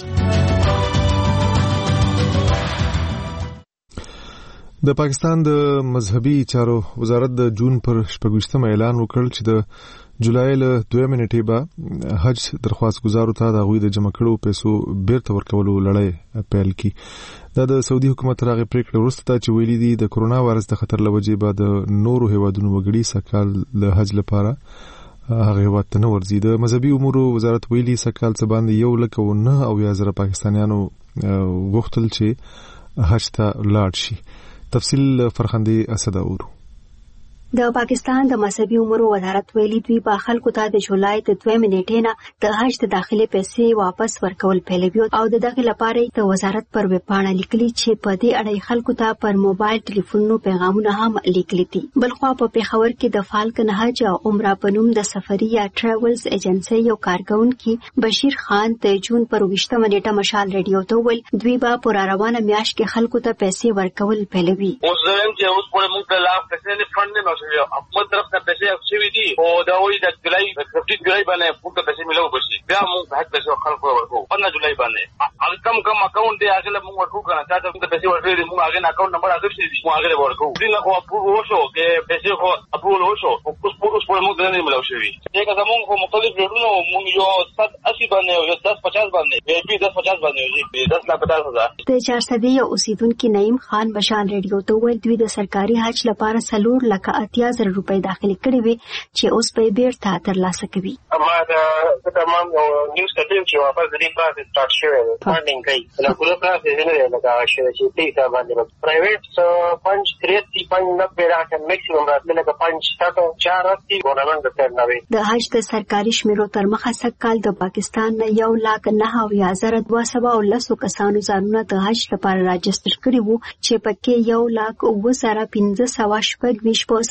د پاکستان د مذهبي چارو وزارت د جون پر شپږویشتمه اعلان وکړ چې د جولای له دویمې نیټې به حج درخواست گزارو ته د هغوی د جمع کړو پیسو بیرته ورکولو لړۍ پیل کی. دا د سعودي حکومت راغې پریکړه وروسته ده چې ویلي دي د کرونا وایرس د خطر له وجې به د نورو هیوادونو وګړي سږکال د حج لپاره هغه هیواد ته نه ورځي. د مذهبي امورو وزارت ویلي سږکال څه باندې یو لک او نه اویا زره پاکستانیانو غوښتل چې حج ته لاړ شي. تفصیل فرخندې اسد اورو. د پاکستان د مذهبي امورو وزارت ویلي دوی به خلکو ته د جولای د دویمې نیټې نه د حج د داخلي پیسې واپس ورکول پیلوي او د دغه لپاره د وزارت پر ویب پاڼه لیکلي چې په دې اړه خلکو ته پر موبایل ټلیفونونو پیغامونه هم لیکلي دي. بلخوا په پیښور کې د فالکن حج او عمره په نوم د سفري یا ټراولز ایجنسي یو کارکونکي بشیر خان د جون پر ویشتمه نیټه مشال ریډیو ته ویل دوی به پر روانه میاشت کې خلکو ته پیسې ورکول پیلوي. اوس زم چې اوس په موږ ته لا پیسې نه فند نه حکومت طرف نه پیسې اخیستې دي او دا وایي د جولای د پنځه جولای باندې پورته پیسې ملو بشي بیا موږ حق پیسې خلکو ورکو پنځه جولای باندې هغه کم کم اکاونټ دی هغه موږ ورکو کنه چې دا پیسې ورکړي موږ هغه اکاونټ نمبر اخیستې دي موږ هغه ورکو دغه خو اپروو وشو چې پیسې خو اپروو وشو اوس پورس په موږ نه ملو شوی دغه زموږ خو مختلف ډیټونه موږ یو صد اسی باندې یو دس پچاس باندې یو دس پچاس باندې یو دس لا پچاس هزار د چارسدې یو اوسیدونکو نعیم خان بشال ریډیو ته ویل دوی د سرکاري حج لپاره سلور لکه اتیا زره روپۍ داخلي کړي وي چې اوس په بیرته ترلاسه کوي. ما دا تمام نیوز کتل چې واپس د دې پروسس سٹارټ شوی دی فاندینګ کوي نو کله پروسس نه لګا شوی چې پیسې باندې پرایویټ پنځ تریسي پنځ نبه راځي میکسیمم راځي لکه پنځ ساته چار راځي ګورنمنت د ترنوي. د حج د سرکاري شمیرو تر مخه سکهال د پاکستان نه یو لاک نه اویا زره دوه سوه او لسو کسانو ځانونه د حج لپاره راجستر کړي وو چې پکې یو لاک اوه زره پنځه سوه شپږ ویشت په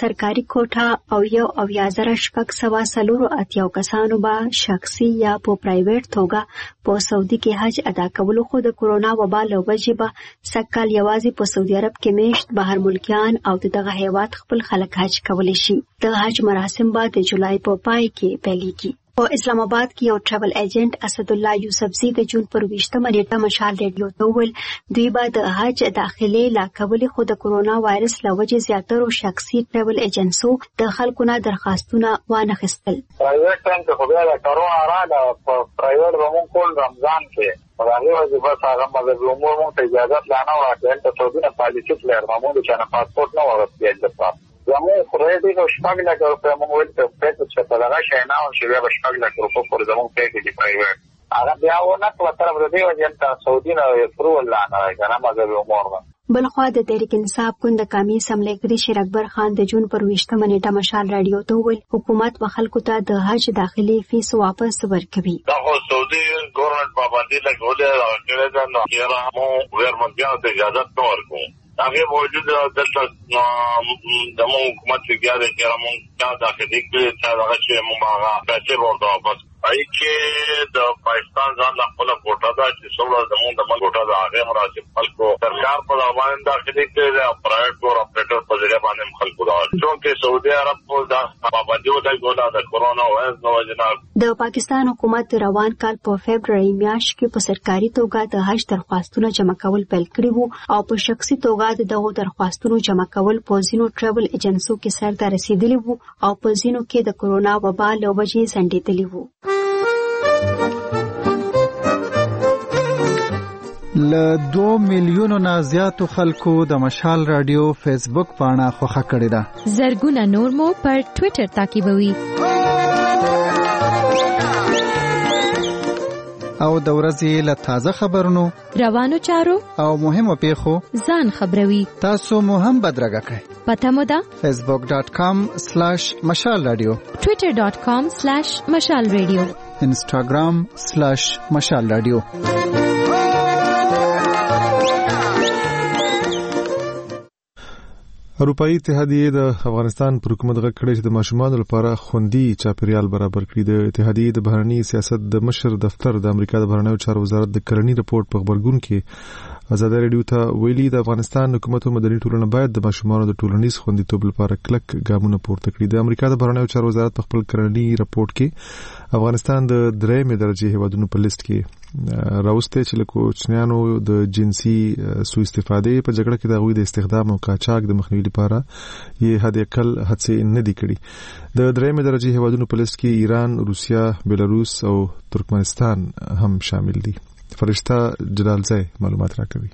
سرکاري کوټه او یو اویا زره شپږ سوه څلور اتیا کسانو به شخصي یا په پرایویټ توګه په سعودي کې حج ادا کولو، خو د کورونا وبا له وجې به سږکال یوازې په سعودي عرب کې میشت بهر ملکیان او دغه هیواد خپل خلک حج کولی شي. د حج مراسم به د جولای په پای کې پیلیږي. په اسلام آباد کې یو ټریول ایجنټ اسد الله یوسفزي د جون پر ویشتمه نیټه مشال ریډیو ته وویل دوی به د حج داخلي لا کولې، خو د کورونا وایرس له وجې زیاترو شخصي ټریول ایجنسو د خلکو نه درخواستونه وانخیستل. پرایویټ ټایم کې خو بیا د کرونا راغله، په پرایویټ به مونږ ټول رمضان کې په هغې وجې بس هغه مذهبي امور مونږ ته اجازت لا نه ورکړه. هلته سعودي نه پالیسي پلېر مونږ د چا نه پاسپورټ نه ورسېږي دلته زموږ خورېدي نو شپږ لکه روپۍ مونږ ویل ته پیسې چې په دغه شی نه وم چې بیا به شپږ لکه روپۍ پورې زموږ پیسې دي پرایویټ هغه بیا ونه کړه طرف د دې وجې هلته سعودي نه اپروول لا نه راځي که نه مذهبي امور ده. بلخوا د تحریک انصاف ګوند د قومي اسمبلی شیر اکبر خان د جون پر ویشتمه نیټه مشال راډیو ته وویل حکومت به خلکو ته د حج داخلي فیس واپس ورکوي. دا خو سعودي ګورنمنټ پابندي لګولې ده کړې ده نو یاره مو غیرملکیانو ته اجازت نه ورکوو. هغه موجود دلته د مو حکومت لګیا دی چې موږ دا داخلي کې چې هغه چې موږ هغه پیسې ورته واپس ای چې د پاکستان ځان له خپل کوټه دا چې څومره زموږ د من کوټه دا هغه مراسم خلکو سرکار په باندې داخلي کې د پرایویټ ټور اپریټر په ذریعہ باندې خلکو دا چې سعودي عرب په دا پابندي وځي ګولا د کورونا وایرس نو جناب د پاکستان حکومت روان کال په فبرवरी میاشت کې په سرکاري توګه د حج درخواستونه جمع کول پیل کړي وو او په شخصي توګه دغه درخواستونو جمع کول په ځینو ټریول ایجنسو کې سر ته رسیدلی وو او په ځینو کې د کورونا وبا له وجې ځنډېدلی وو. له دوه میلیونو نه زیاتو خلکو د مشال رادیو فیسبوک پاڼه خوښه کړې ده. زرګونه نور مو پر ټوئیټر تعقیبوي او د ورځې له تازه خبرونو روانو چارو او مهمو پیښو ځان خبروي. تاسو مو هم بدرګه کړئ. پته مو ده فیسبوک ډاټ کام سلیش مشال رادیو، ټوئیټر ډاټ کام سلیش مشال رادیو، انسټاګرام سلیش مشال رادیو. اروپאי اتحادیه د افغانستان پر حکومت غږ کړی چې د ماشومانو لپاره خوندي چاپیریال برابر کړي. د اتحادیه د بهرنی سیاست د مشر دفتر د امریکا د بهرنیو چارو وزارت د کلنی رپورت په خبرګون کې ازادي رادیو ته ویلي د افغانستان حکومت او مدني ټولنه باید د ماشومانو د ټولنیز خوندیتوب لپاره کلک ګامونه پورته کړي. د امریکا د بهرنیو چارو وزارت په خپل کلنی رپورت کې افغانستان د درېمې درجه هیوادونو په لیست کې راوسته چې له کوچنیانو د جنسي سوء استفادې په جګړه کې د غوي د استخدام او قاچاق د مخنیوي لپاره یې حد اقل هڅې نه دي کړې. د درېمې درجه هیوادونو په لیست کې ایران، روسیا، بیلاروس او ترکمنستان هم شامل دي. فرشته جلالزی معلومات راکوي.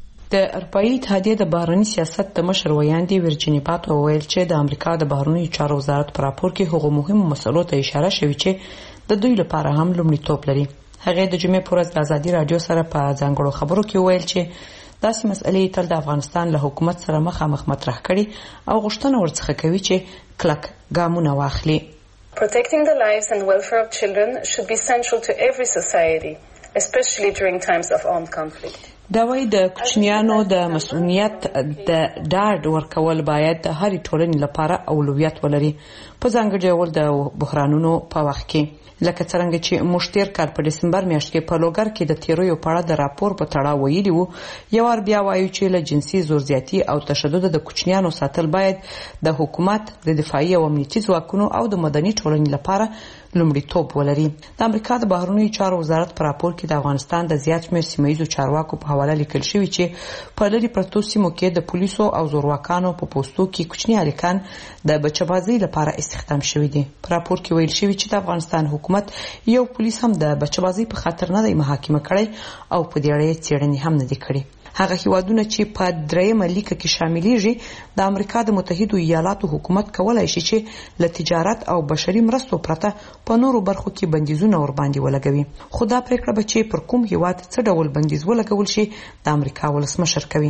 د اروپאי اتحادیه د بهرنی سیاست د مشر ویاندې ورجینی پاتو ویل چې د امریکا د بهرنی چارو وزارت پر راپور کې هغو مهمو مسلو ته اشاره شوی چې د دوی لپاره هم لومړیتوب لري. هغه د جمعې پر ورځ د ازادي رادیو سره په ځانګړو خبرو کې ویل چې داسې مسئلې تل د افغانستان له حکومت سره مخامخ مطرح کړي او غوښتنه ورڅخه کوي چې کلک ګامونه واخلي. Protecting the lives and welfare of children should be central to every society, especially during times of armed conflict. دا وایي د کوچنیانو د مسؤلیت د ډاډ ورکول باید د هرې ټولنې لپاره اولویت ولري په ځانګړي ډول د بحرانونو په وخت کې. لکه څنګه چې موږ تیر کال په دسمبر میاشت کې په لوګر کې د تیرویو په اړه د راپور په تړاو ویلي وو، یو ور بیا وایو چې له جنسي زور زیاتی او تشدد د کوچنیانو ساتل باید د حکومت د دفاعي او امنیتي ځواکونو او د مدني ټولنې لپاره لومړیتوب ولري. د امریکا د بهرنیو چارو وزارت په راپور کې د افغانستان د زیات شمېر سیمه‌ییزو چارواکو په حواله لیکل شوی چې په لري پرتو سیمو کې د پولیسو او زورواکانو په پوسټو کې کوچني هلکان د بچه‌بازي لپاره استخدام شوی دي. په راپور کې ویل شوی چې د افغانستان حکومت یو پولیس هم د بچه‌بازي په خاطر نه دی محاکمه کړی او په دې اړه څېړنې هم نه دي کړې. هغه هیوادونه چې په درېمه لیکه کې شاملېږي د امریکا د متحده ایالاتو حکومت کولای شي چې له تجارت او بشري مرستو پرته په نورو برخو کې بندیزونه ور باندې ولګوي. خو دا پریکړه به چې پر کوم هیواد څه ډول بندیز ولګول شي د امریکا ولسمشر کوي.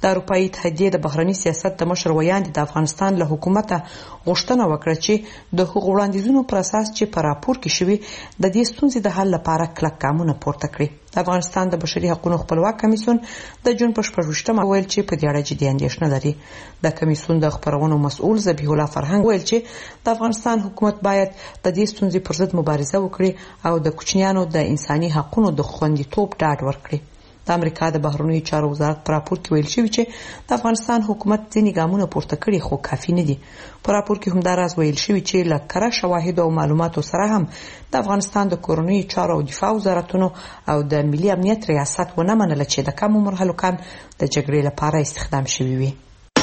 د اروپאי اتحادیې د بهرنی سیاست د مشر ویاند د افغانستان له حکومت غوښتنه وکړه چې د حقوق وړاندیزونو پر اساس چې په راپور کې شوی د دې ستونزې د حل لپاره کلک ګامونه پورته کړي. د افغانستان د بشري حقوقو خپلواک کمیسیون د جون په شپږمه ویل چې په دې اړه جدي اندېښنه لري. د کمیسیون د خبرونو مسؤل ذبیح الله فرهنګ ویل چې د افغانستان حکومت باید د دې ستونزې پر ضد مبارزه وکړي او د کوچنیانو د انساني حقوقو د خوندیتوب ډاډ ورکړي. د امریکا د بهرنیو چارو وزارت پر راپور کې ویل شوی چې د افغانستان حکومت ځینې ګامونه پورته کړي خو کافي نه دي. په راپور کې هم دا راز ویل شوی چې له کره شواهد او معلوماتو سره هم د افغانستان د کورنیو چارو او دفاع وزارتونو او د ملي امنیت ریاست ونه منله چې د کمو مرحلو کان د جګړې لپاره استخدام شوی وي.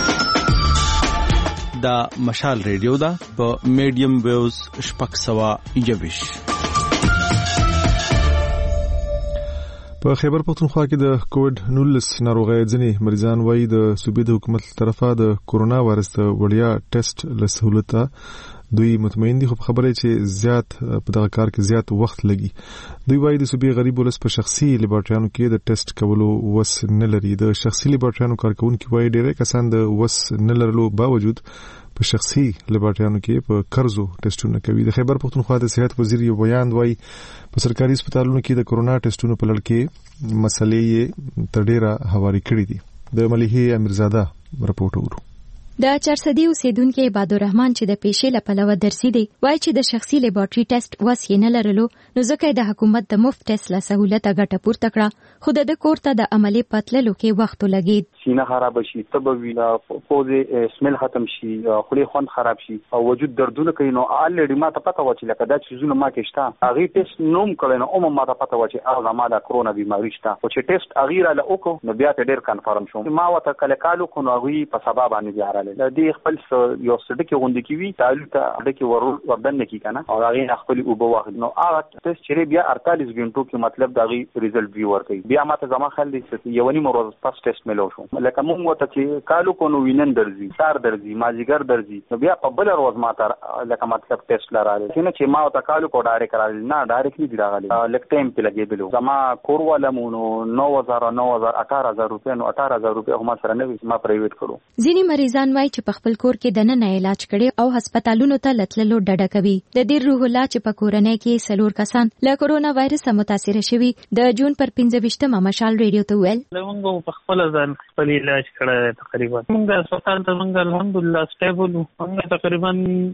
د مشال ریډیو دا په میډیم ویوز شپږ سوه یوویش. په خیبر پختونخوا کې د کووډ نولس ناروغۍ ځینې مریضان وایي د صوبې د حکومت طرفه د کورونا وایرس د وړیا ټیسټ له سهولته دوی مطمئن دي، خو خبره چې زیات په دغه کار کې زیات وخت لګي. دوی وایي د صوبې غریب ولس په شخصي لیبارټریانو کې د ټیسټ کولو وس نه لري. د شخصي لیبارټریانو کارکونکي وایي ډېری کسان د وس نه لرلو باوجود په شخصي لیبارټریانو کې په قرضو ټیسټونه کوي. د خیبر پختونخوا د صحت وزیر یو بیان وایي په سرکاري هسپتالونو کې د کورونا ټیسټونو په لړ کې مسلې تر ډیره هواري کړې دي. د ملیحې امیرزاده رپورټ ورو. د چارسدي اوسیدونکو عبادالرحمن چې د پیښې لپاره درسي دی وایي چې د شخصي لیبارټري ټیسټ وس یې نه لرلو، نو ځکه د حکومت د مفت ټیسټ له سہولت ګټه پورته کړه، خو د کور ته د عملي پتللو کې وخت لګید. سینه خراب شي، تبویلا پوزه سمیل ختم شي، خولي خوند خراب شي او وجود دردونه کوي. نو الریډي ما ته پته و چې لکه دا چیزونه ما کې شته، هغه ټیسټ نوم کړي نو اومه ما ته پته و چې هغه ما د کرونا بیماری شته، او چې ټیسټ اغیره له وکړو نو بیا ته ډیر کنفرم شوم. ما وته کله کالو کو نو هغه په سبب باندې ځاراله د دې خپل یو سړی کې غونډه کی وی تعالی ته د کې ورول وردن نه کی کنه او هغه خپل او بو واخد نو هغه ټیسټ چې بیا اړتالیس غنټو کې مطلب دغه ریزلټ وی ورکړي. بیا ماته زما خل دي چې یو نیم ورځ پس ټیسټ ملو شو، لکه موږ وته چې کالو کو نو وینن درځي، سار درځي، ماجیګر درځي، نو بیا په بل ورځ ماته لکه مطلب ټیسټ لراله چې نه چې ما وته کالو کو ډایرکټ کړل نه ډایرکټ نه دی راغلی، لکه ټایم په لګي بلو زما کور ولا مونو نو هزار نو هزار اټھارہ هزار روپے نو اټھارہ هزار روپے هم سره نه ما پرایویټ کړو. ځینې مریضان وایي چې په خپل کور کې دنه نه علاج کړي او هسپتالونو ته لتللو ډډه کوي. د دې روح الله چې په کورنۍ کې سلور کسان له کورونا وایرس متاثر شوي د جون پر پنځه مشال ریډیو ته ویل موږ په خپل ځان خپل علاج کړی. تقریبا موږ هسپتال ته موږ الحمدلله سټیبل موږ تقریبا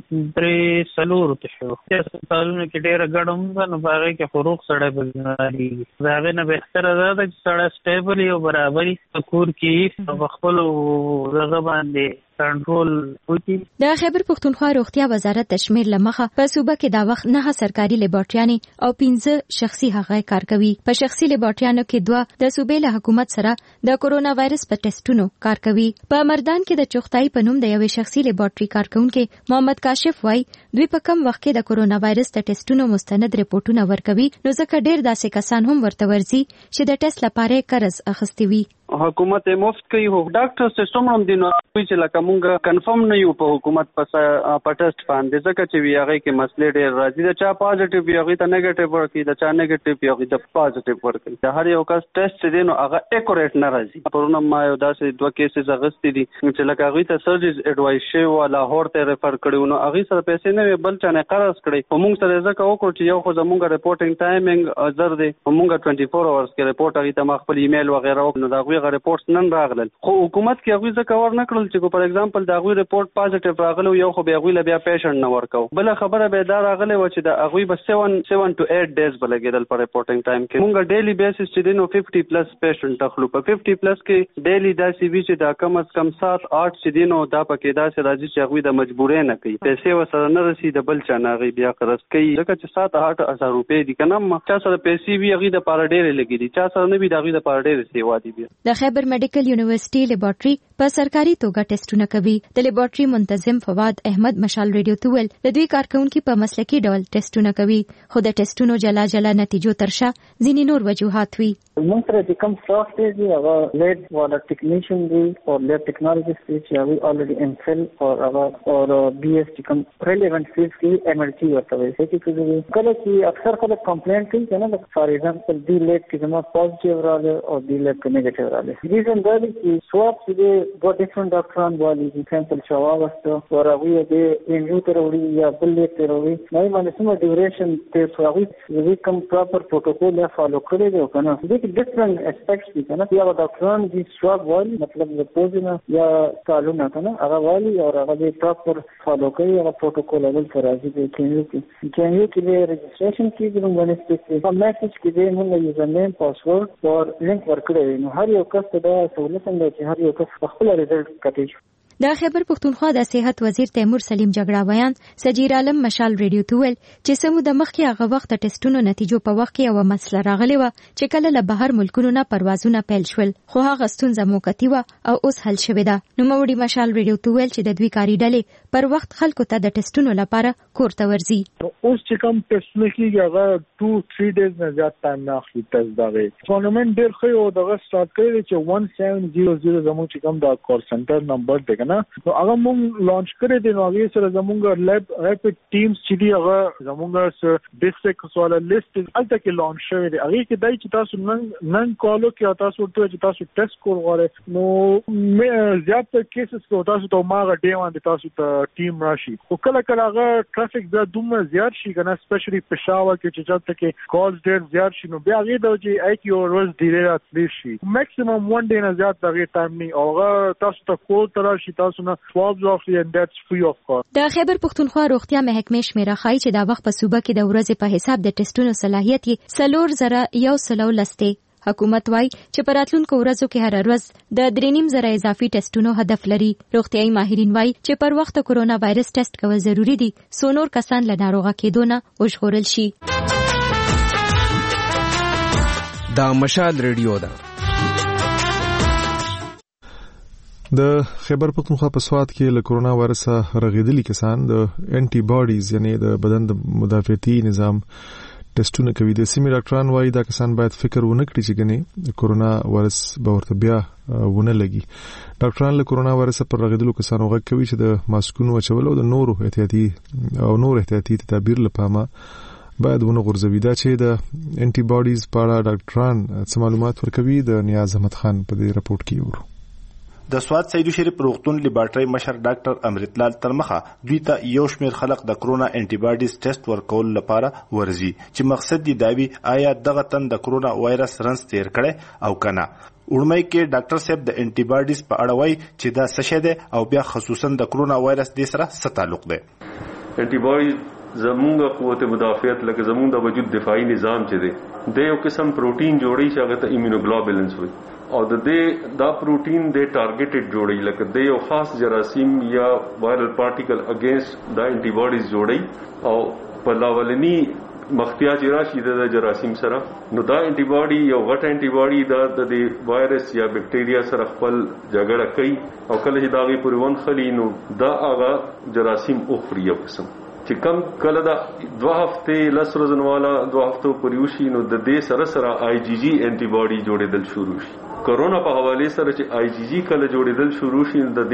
درې سلور ته شو. هسپتالونو کې ډېر ګډم نو باغې کې فروغ سره بلناري زاغه نه بهتره ده چې سره سټیبل او برابرۍ کور کې په خپل رغه باندې کنټرول وکړي. د خیبر پختونخوا روغتیا وزارت د شمیر لمخه په صوبه کې دا وخت نه سرکاري لیبارټریانې او پنځه شخصي هغه کار کوي. په شخصي لیبارټریانو کې دوه د صوبې له حکومت سره د کورونا وایرس په ټیسټونو کار کوي. په مردان کې د چوختای په نوم د یوې شخصي لیبارټري کارکونکو محمد کاشف وای دوی په کم وخت کې د کورونا وایرس د ټیسټونو مستند ریپورتونه ورکوي، نو ځکه ډېر داسې کسان هم ورته ورځي چې د ټیسټ لپاره قرض اخیستی وي. حکومت مفت کوي، هو ډاکټر سیستم هم دي نو چې لکه مونږ کنفرم نه یو په حکومت پس په ټیسټ باندې ځکه چې وی هغه کې مسلې ډېر راځي. د چا پازیټیو وي هغه ته نیگیټیو ورکړي، د چا نیگیټیو وي هغه ته پازیټیو ورکړي. د هر یو کس ټیسټ دی نو هغه اکوریټ نه راځي. پرونه ما یو داسې دوه کیسز اغستې دي چې لکه هغه ته سرجریز اډوایس شوی ولا لاهور ته ریفر کړو نو هغه سره پیسې نه بل چا نه قرض کړي. په مونږ سره ځکه وکړو چې یو خو زمونږ ریپورټینګ ټایمینګ زر دی، مونږ چوبیس اورز کې ریپورټ هغه ته ما خپل ایمیل وغیرہ نو دا غوي ریپورټ نن راغلل، خو حکومت کې هغه ځکه ور نه کړل چې فار ایگزامپل دا غوي ریپورټ پازیټیو راغلو یو خو به غوي بیا پیشنټ نه ورکاو. بل خبره به دا راغله و چې دا غوي بس سات سات to eight ډیز بلګیدل پر ریپورټینګ ټایم کې. مونږ ډیلی بیسس چې دینو پچاس پلس پیشنټ تخلو په پچاس پلس کې ډیلی دا سی وی چې دا کم از کم سات آٹھ چې دینو دا پکې دا سره راځي چې غوي د مجبورې نه کوي، پیسې وسره نه رسي د بل چا نه غي بیا قرض کوي. ځکه چې سات آٹھ هزار روپے دي کنه ما چا سره پیسې وی غي د پاره ډېر لګي دي، چا سره نه وی دا غي د پاره ډېر سیوا دي. بیا د خیبر میډیکل یونیورسيټي لیبارټري په سرکاري توګه ټیسټونه کوي. د لیبارټري منتظم فواد احمد مشال ریډیو ته ویل د دوی کارکونکو په مسلکي ډول ټیسټونه کوي، خو د ټیسټونو جلا جلا نتیجو ترشا ځینې نور وجوهات وي. موږ سره چې کوم سافټ ویر دی هغه لیب والا ټیکنیشن دی او لیب ټیکنالوژیست دی چې هغه الریډي ام فل او هغه او بي اس چې کوم ریلیونت فیلډ کې ایم ال ټي ورته وایي چې کوي. کله چې اکثر خلک کمپلینټ کوي کنه فار ایگزامپل دی لیب کې زما پوزټیو راغلی او دی لیب کې نیگیټیو راځي. ریزن دا دی چې سواب چې دوه ډیفرنٹ ډاکټران والی د سیمپل شوا واستو او هغه د انجو تر وړي یا بل تر وړي نه باندې سم ډیوریشن ته سوابي وی کوم پراپر پروتوکول یا فالو کړی دی کنه. د ډیفرنٹ اسپیکټس دي کنه. یا ډاکټران د سواب والی مطلب د پوزنه یا تعلق کنه هغه والی او هغه د پراپر فالو کوي هغه پروتوکول ول تر راځي د کینیو کې کینیو کې د رجسټریشن کې د باندې سپیسیفیک میسج کې د موږ یوزر نیم پاسورډ او لینک ورکړی نو هر یو کس ته دا سہولت هم دی چې هر یو کس خپل ریزلټ کټی. د خیبر پښتونخوا د صحت وزیر تیمور سلیم جګړه بیان سجیر عالم مشال ریډیو ته ویل چې سمو د مخکې هغه وخت ټیسټونو نتیجو په وخت کې یو مسله راغلی و چې کله له بهر ملکونو نه پروازونه پیل شول خو هغه ستونزه موقتی و او اوس حل شوې ده. نو موړي مشال ریډیو ته ویل چې د دوی کاری ډلې پر وخت خلکو ته د ټیسټونو لپاره کور ته ورځي. اوس چې کوم ټیسټونه کیږي هغه دوه درې ډیز نه زیات ټایم نه اخلي. ټیسټ دغه ټورنمنت ډیر خو یو دغه سٹارټ کړی چې one seven zero zero زموږ چې کوم د کال سنټر نمبر دی کنه نو هغه مونږ لانچ کړی دی. نو هغه سره زموږ لیب ریپټ ټیمز چې دی هغه زموږ ډیسټریکټ سواله لیست الته کې لانچ شوی دی. هغه کې دای چې تاسو نن نن کالو کې تاسو ته چې تاسو ټیسټ کول غواړئ نو زیات کیسز کو تاسو ته ماغه دی باندې تاسو ته ټیم راشي. خو کله کله هغه ټرافیک د دومره زیات شي کنه سپیشلی پېښور کې چې چاته کې کالز ډیر زیات شي نو بیا هغه د چې آی کیو ورځ ډیر راتلی شي. میکسیمم ون ډے نه زیات دغه ټایم نه اوغه تاسو ته کول تر شي تاسو نه سوابز اخلي and that's free of cost. د خیبر پښتونخوا روغتیا محکمې شمیره خای چې د وخت په صوبه کې د ورځې په حساب د ټیسټونو صلاحیت یې سلور زره یو سلو لسته. حکومت وای چې پر راتلونکو ورځو کې هر ورځ د درې نیم زره اضافي ټیسټونو هدف لري. روغتيایي ماهرین وای چې پر وخت کرونا وایرس ټیسټ کول ضروری دي سو نور کسان له ناروغه کېدو نه وژغورل شي. دا مشال ریډیو ده. د خیبر پښتونخوا په سواد کې له کرونا وایرس رغیدلي کسان د انټي باډیز یعنی د بدن د مدافعتي نظام ټیسټونه کوي. د سیمې ډاکټران وایي دا کسان باید فکر ونه کړي چې ګنې کرونا وایرس به ورته بیا ونه لګي. ډاکټران له کرونا وایرس پر رغیدلو کسانو غږ کوي چې د ماسکونو اچولو د نورو احتیاطي او نور احتیاطي تدابیر لپاره باید ونه غورځوي. دا چې د انټي باډیز په اړه ډاکټران څه معلومات ورکوي د نیاز احمد خان په دې راپورټ کې ورو. د سواد سیدو شریف روغتون لیبارټري مشر ډاکټر امرتلال ترمخه دوی ته یو شمېر خلک د کرونا انټي باډیز ټیسټ ورکول لپاره ورزي چې مقصد دی داوی آیا دغه تن د کرونا وایرس رنس تیر کړي او کنه. وړمای کې ډاکټر صاحب د انټي باډیز په اړه وایي چې دا څه شی دی او بیا خصوصا د کرونا وایرس د سره څه تعلق دی. انټي باډیز زمونږ قوت مدافعت لکه زمونږ د وجود دفاعي نظام چې دی د یو قسم پروتین جوړی چې هغه ته ایمونوګلوبولینز وایي او د دې دا پروتین د ټارګټډ جوړي لکه د یو خاص جراثیم یا وایرل پارټیکل اگینست دا انټي باډیز جوړي او په لاولنی مختیا چې راشي د جراثیم سره نو دا انټي باډي یو غټ انټي باډي دا د وایرس یا بکټیریا سره خپل جګړه کوي او کله چې دا غي پرون خلی نو دا هغه جراثیم اخري یو قسم چې کم کله دا دوه هفته لس ورځې والا دوه هفتو پریوشي نو د دې سره سره آی جی جی انټي باډي جوړېدل شروع شي. کرونا په حواله سره چې آی جی جی کله جوړېدل شروع شي د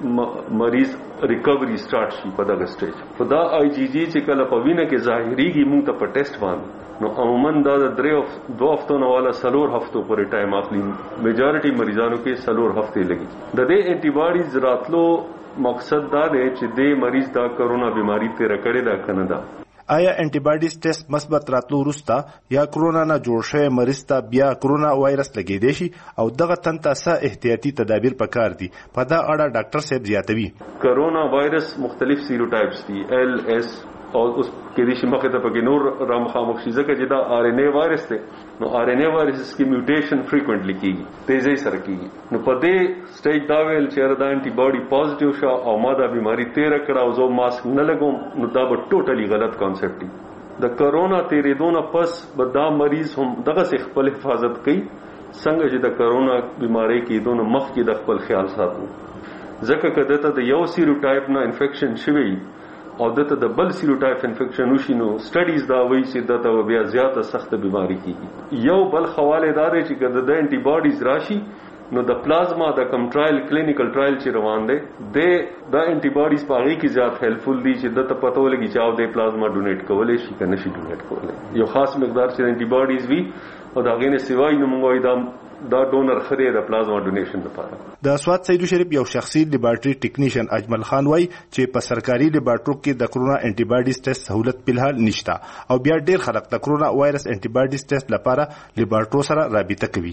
دې مریض ریکوري سٹارټ شي په دغه سټیج. په دا آی جی جی چې کله په وینه کې ظاهريږي موږ ته په ټیسټ باندې نو عموما دا د درې او دوه هفتو نه والا سلور هفتو پورې ټایم اخلي. میجارټي مریضانو کې سلور هفته لګي. د دې انټي باډیز راتلو مقصد دا دی چې د مریض دا کرونا بیماری تیر کړي دا کنه دا. آیا انټي باډیز ټیسټ مثبت راتلو وروسته یا کرونا نه جوړ شوی مریض ته بیا کرونا وایرس لګیدي شي او دغه تن ته څه احتیاطي تدابیر پکار دي په دا اړه ډاکټر صاحب زیاتوي. کرونا وایرس مختلف سیروټایپس دي ایل اس او اوس کې دي چې مخه ته پکې نور را مخامخ شي ځکه چې دا آر ان اے وایرس دی نو آر ان اے وایرس کې میوټیشن فریکوئنټلی کیږي تیزی سره کیږي. نو په دې سټیج دا ویل چې دا انټي باډي پازیټیو شو او ما دا بیماری تیر کړه او زه ماسک نه لګوم نو دا به ټوټلی غلط کانسپټ دی. د کرونا تیرېدو نه پس به دا مریض هم دغه څخه خپل حفاظت کوي څنګه چې د کرونا بیماری کېدو نه مخکې د خپل خیال ساتو ځکه کده ته د یو سیروټایپ نه انفیکشن شوی او دته د بل سیروټایپ انفیکشن وشي نو سټډیز دا وایي چې دته بیا زیاته سخت بیماری کیږي. یو بل حواله دار چې کده د انټي باډیز راشي نو د پلازما د کم ټرایل کلینیکل ټرایل چې روان دي د د انټي باډیز په هغه کې زیات هیلپفل دي چې دته پته ولګي چې او د پلازما ډونیټ کولای شي کنه شي ډونیټ کولای. یو خاص مقدار چې انټي باډیز وي او دا غینه سیوای نو موږ دا دا ډونر خري د پلازما ډونیشن لپاره. د سواد سیدو شریف یو شخصي لیبارټري ټیکنیشن اجمل خان وای چې په سرکاري لیبارټرو کې د کرونا انټي باډیز ټیسټ سہولت په الحال نشته او بیا ډیر خلک د کرونا وایرس انټي باډیز ټیسټ لپاره لیبارټرو سره رابطه کوي.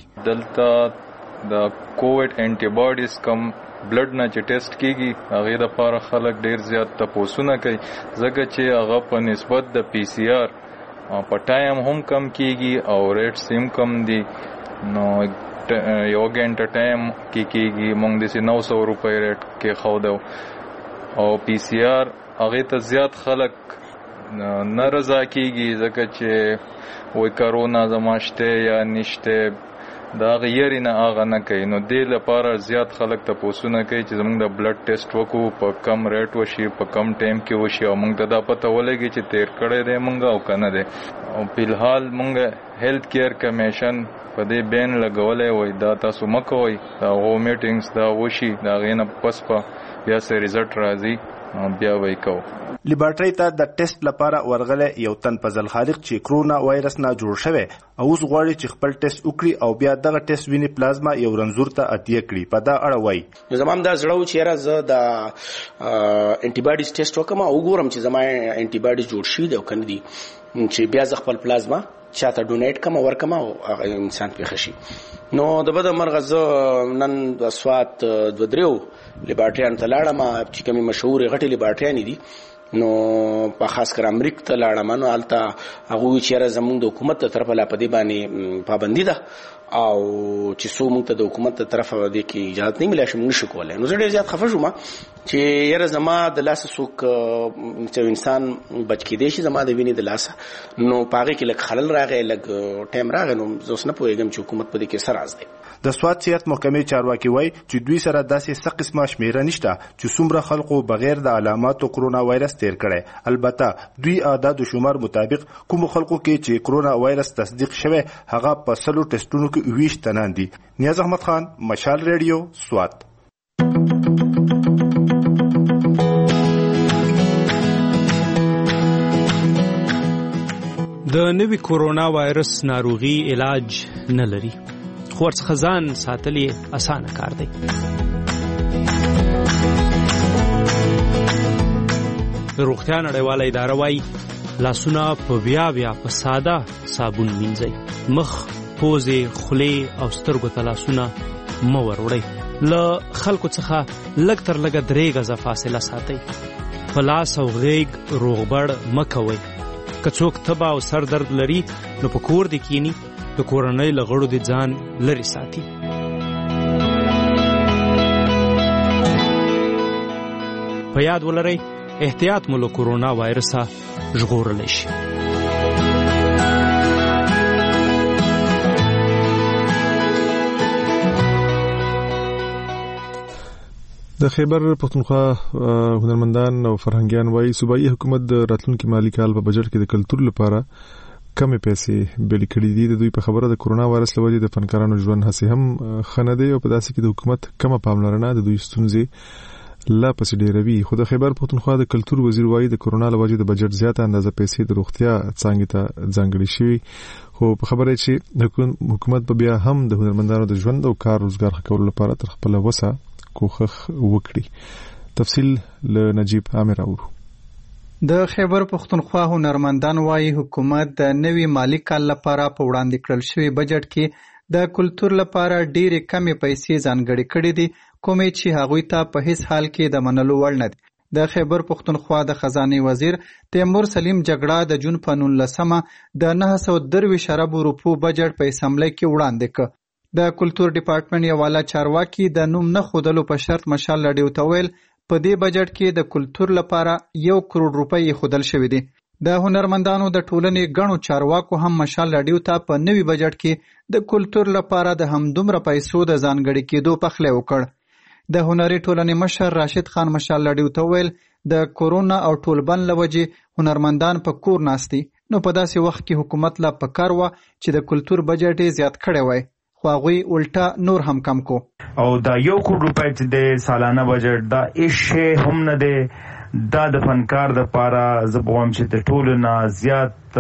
دلته د کووډ انټي باډیز کم بلډ نه چې ټیسټ کیږي هغه د لپاره خلک ډیر زیات تپوسونه کوي ځکه چې هغه په نسبت د پی سی آر په ټایم هم کم کیږي او ریټ سیم کم دي. نو یو غنټه ټایم کې کیږي مونږ د نو سو روپۍ ریټ کې خو دو او پی سی آر هغه ته زیات خلک نه رضا کیږي ځکه چې وای کرونا زماشته یا نشته دا غیری نه هغه نه کوي. نو دې لپاره زیات خلک ته پوښتنه کوي چې زموږ د بلډ ټیسټ وکړو په کم ریټ وشي په کم ټایم کې وشي او موږ ته دا پته ولګي چې تیر کړی دی موږ او کنه دی. او په الحال موږ هیلث کیر کمیشن په دې بین لګولې وای دا تاسو مکوئ دا هو میټینګز دا وشي دا غینه پس په بیا سه ریزلټ راځي بیا وای کو. لیبارټري ته د ټیسټ لپاره ورغله یو تن پزل خالق چې کرونا وایرس نه جوړ شوی او اوس غواړي چې خپل ټیسټ وکړي او بیا دغه ټیسټ ویني پلازما یو رنزور ته اتیه کړي. په دا اړه وای نو زمام دا زړه چې را ز د انټي باډیز ټیسټ وکم او ګورم چې زما انټي باډیز جوړ شي دا کنه دي چې بیا ز خپل پلازما چاته ډونیټ کما ورکم او انسان په خشي. نو د بده مرغه نن د سوات د دریو لیبارټریان ته لاړم چې کومي مشهور غټي لیبارټریان دي نو په خاص کر امریکا ته لاړم نو الته هغه چې زموږ د حکومت تر طرفه لا پدې باندې پابندي ده او چې څو موږ ته د حکومت تر طرفه د کې اجازه نه ملي شم نشو کولای. نو زه ډېر زیات خفه شوم چې یره زما د لاس سوک چې انسان بچ کې دی شي زما د ویني د لاس نو پاغه کې لک خلل راغی لک ټایم راغی نو زه اوس نه پوهیږم چې حکومت په دې کې سر راز دی. د سواد صحت محکمې چارواکي وای چې دوی سره داسې څه قسمه شمیره نشته چې څومره خلکو بغیر د علاماتو کرونا وایرس تیر کړي. البته دوی اعداد و شمار مطابق کوم خلکو کې چې کرونا وایرس تصدیق شوه هغه په سلو ټیسټونو کې ویش تنان دي. نیاز احمد خان مشال ریډیو سواد. د نوي کرونا وایرس ناروغي علاج نه لري خو ورڅخه ځان ساتل یې اسانه کار دی. د روغتیا نړیواله اداره وایي لاسونه په بیا بیا په ساده صابون مینځئ. مخ، پوزې، خولې او سترګو ته لاسونه مه ور وړئ. له خلکو څخه لږ تر لږه درې غزه فاصله ساتئ. په لاس او غیږ روغبړ مه کوئ. که څوک تبه او سر درد لري نو په کور دې کینی د کورنۍ له غړو دې ځان لرې ساتي. په یاد ولرئ احتیاط مو له کرونا وایرسه ژغورلی شي. د خیبر پښتونخوا هنرمندان او فرهنګیان وایي صوبایي حکومت د راتلونکي مالی کال په بجټ کې د کلتور لپاره کمې پیسې بل کړي دي. د دوی په خبره د کرونا وایرس له وجې د فنکارانو ژوند هسې هم خنه دی او په داسې کې د حکومت کمه پاملرنه د دوی ستونزې لا پسې ډېروي. خو د خیبر پښتونخوا د کلتور وزیر وایي د کرونا له وجې د بجټ زیاته اندازه پیسې د روغتیا څانګې ته ځانګړې شوي. خو په خبره چې حکومت به بیا هم د هنرمندانو د ژوند او کار روزګار ښه کولو لپاره تر خپله وسه کوښښ وکړي. تفصیل له نجیب عامر اورو. د خیبر پښتونخوا هنرمندان وایي حکومت د نوي مالی کال لپاره په وړاندې کړل شوی بجټ کې د کلتور لپاره ډېرې کمې پیسې ځانګړې کړې دي کومې چې هغوی ته په هیڅ حال کې د منلو وړ نه دي. د خیبر پښتونخوا د خزانې وزیر تیمور سلیم جګړه د جون په نولسمه د نهه سوه درویشت اربو روپو بجټ په اسمبلی کې وړاندې کړ. د کلتور ډپارټمنټ یو والا چارواکي د نوم نه ښودلو په شرط مشال راډیو ته ویل په دې بجټ کې د کلتور لپاره یو کروڑ روپۍ ښودل شوي دي. د هنرمندانو د ټولنې ګڼو چارواکو هم مشال راډیو ته په نوي بجټ کې د کلتور لپاره د همدومره پیسو د ځانګړي کېدو پخلی وکړ. د هنري ټولنې مشر راشد خان مشال راډیو ته ویل د کورونا او ټولبند له وجې هنرمندان په کور ناست دي نو په داسې وخت کې حکومت لا پکار وه چې د کلتور بجټ یې زیات کړی وای خو هغوی الټا نور هم کم کو. او دا یو کروڑ روپۍ چې د سالانه بجټ دا هیڅ شی هم نه دی دا د فنکار د پاره زبوم چې د ټولو نه زیات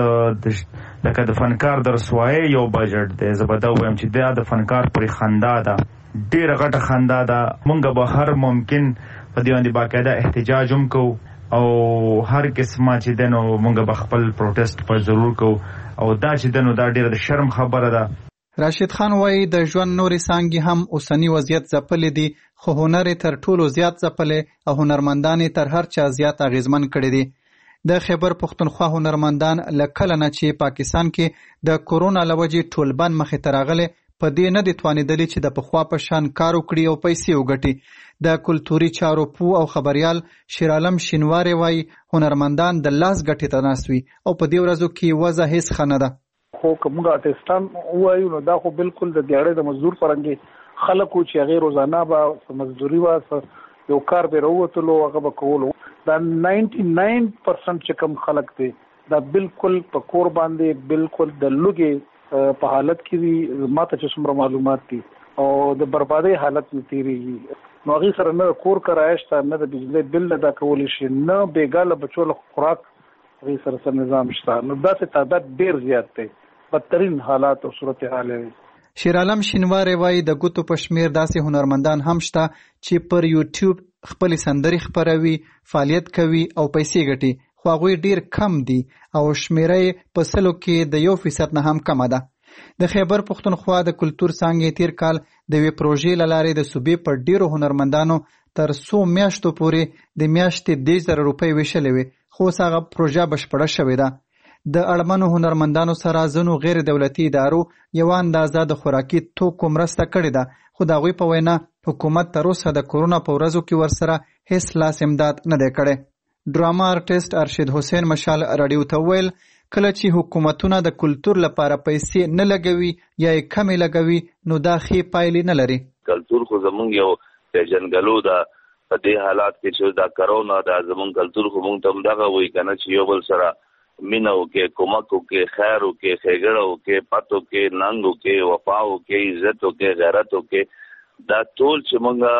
لکه د فنکار د رسوایی یو بجټ دی زبدا وایم چې دا د فنکار پرې خندا ده ډیره غټه خندا ده مونږ به هر ممکن په دې باندې باقاعده احتجاج هم کوو او هر قسمه چې دنو مونږ به خپل پروټیسټ په ضرور کوو او دا چې دنو دا ډیره د شرم خبره ده. راشد خان وایي د ژوند نورې څانګې هم اوسنی وضعیت ځپلې دي خو هنر تر ټولو زیات ځپلې او هنرمندان تر هر چا زیات اغیزمن کړي دي. د خیبر پښتونخوا هنرمندان له کله نه چې پاکستان کې د کورونا له وجې ټولبند مخې ته راغلي په دې نه دي توانېدلي چې د پخوا په شان کار وکړي او پیسې وګټي. د کلتوري چارو پو او خبريال شیرعالم شینواری وایي هنرمندان د لاس ګټې ته ناست وي او په دې ورځو کې وضع هیڅ ښه نه ده. خو کومه اتستان وایو نو دا خو بالکل د دیاړې د مزدور فرنګي خلکو چې هغه روزانه به مزدوري واسه یو کار به وروتلو هغه به کولو دا نائنٹی نائن پرسنٹ چې کوم خلک دي دا بالکل په کور باندې بالکل د لوګي په حالت کې ماته چې څومره معلومات دي او د بربادي حالت کې تیریږي نو هغه سره نه کور کرایش ته نه د بجلی بل ادا کول شي نه بیګاله بچو له خوراک هغه سره سره نظام شته نو دا څه تعداد ډیر زیات دی بدترین حالات او صورتحال لري. شیرعالم شینواری وایي د ګوتو په شمیر داسې هنرمندان هم شته چې پر یوټیوب خپل سندري خپروي فعالیت کوي او پیسې ګټي خو هغوی ډیر کم دي او شمیره په سلو کې د یو فیصد نه هم کمه ده. د خیبر پښتونخوا د کلتور څانګې تیر کال د یوې پروژې له لارې د صوبې پر ډیرو هنرمندانو تر څو میاشتو پورې د میاشتې دېرش زره روپۍ ویشلې وې خو اوس هغه پروژه بشپړه شوې ده. د اړمنو هنرمندانو سره ځینو غیر دولتي ادارو یو اندازه د خوراکي توکو مرسته کړې ده خو د هغوی په وینا حکومت تر اوسه د کورونا په ورځو کې ورسره هیڅ لاس امداد نه دی کړی. ډراما آرټیسټ ارشد حسین مشال راډیو ته ویل کله چې حکومتونه د کلتور لپاره پیسې نه لګوي یا یې کمې لګوي نو دا ښې پایلې نه لري. کلتور خو زمونږ یو پیژنګلو ده په دې حالات کې چې دا کرونا دا زمونږ کلتور خو مونږ ته همدغه وایي که نه چې یو بل سره مینه وکړې کومک وکړې خیر وکړې ښېګړه وکړې پت وکړې ننګ وکړې وفا وکړې عزت وکړې غیرت وکړې دا ټول چې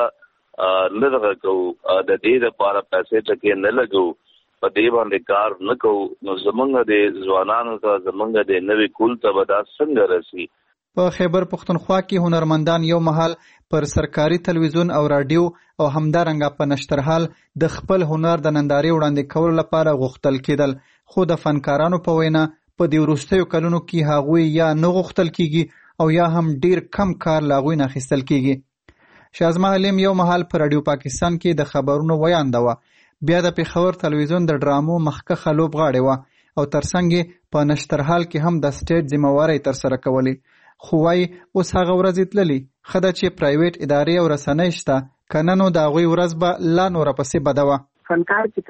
موږ نه دغه کوو د دې دپاره پیسې ټکې نه لګوو په دې باندې کار نه کوو نو زموږ د ځوانانو ته زموږ د نوي کول ته به دا څنګه رسي. په خیبر پښتونخوا کې هنرمندان یو مهال پر سرکاري تلویزیون او رادیو او همدارنګه په نشترحال د خپل هنر د نندارې وړاندې کولو لپاره غوښتل کېدل خو د فنکارانو په وینا په دې وروستیو کلونو کې هغوی یا نه غوښتل کېږي او یا هم ډیر کم کار له هغوی نه اخیستل کېږي. شازما علیم یو مهال په رادیو پاکستان کې د خبرونو ویانده وه بیا د پېښور تلویزیون د ډرامو مخکښه لوبغاړې وه او ترڅنګ په نشترحال کې هم د سټیج ذمهوارۍ ترسره کولې خو وایي اوس هغه ورځې تللي ښه ده چې پرایویټ ادارې او رسنۍ شته که نه نو د هغوی ورځ به لا نوره پسې بده وه. فنکار چې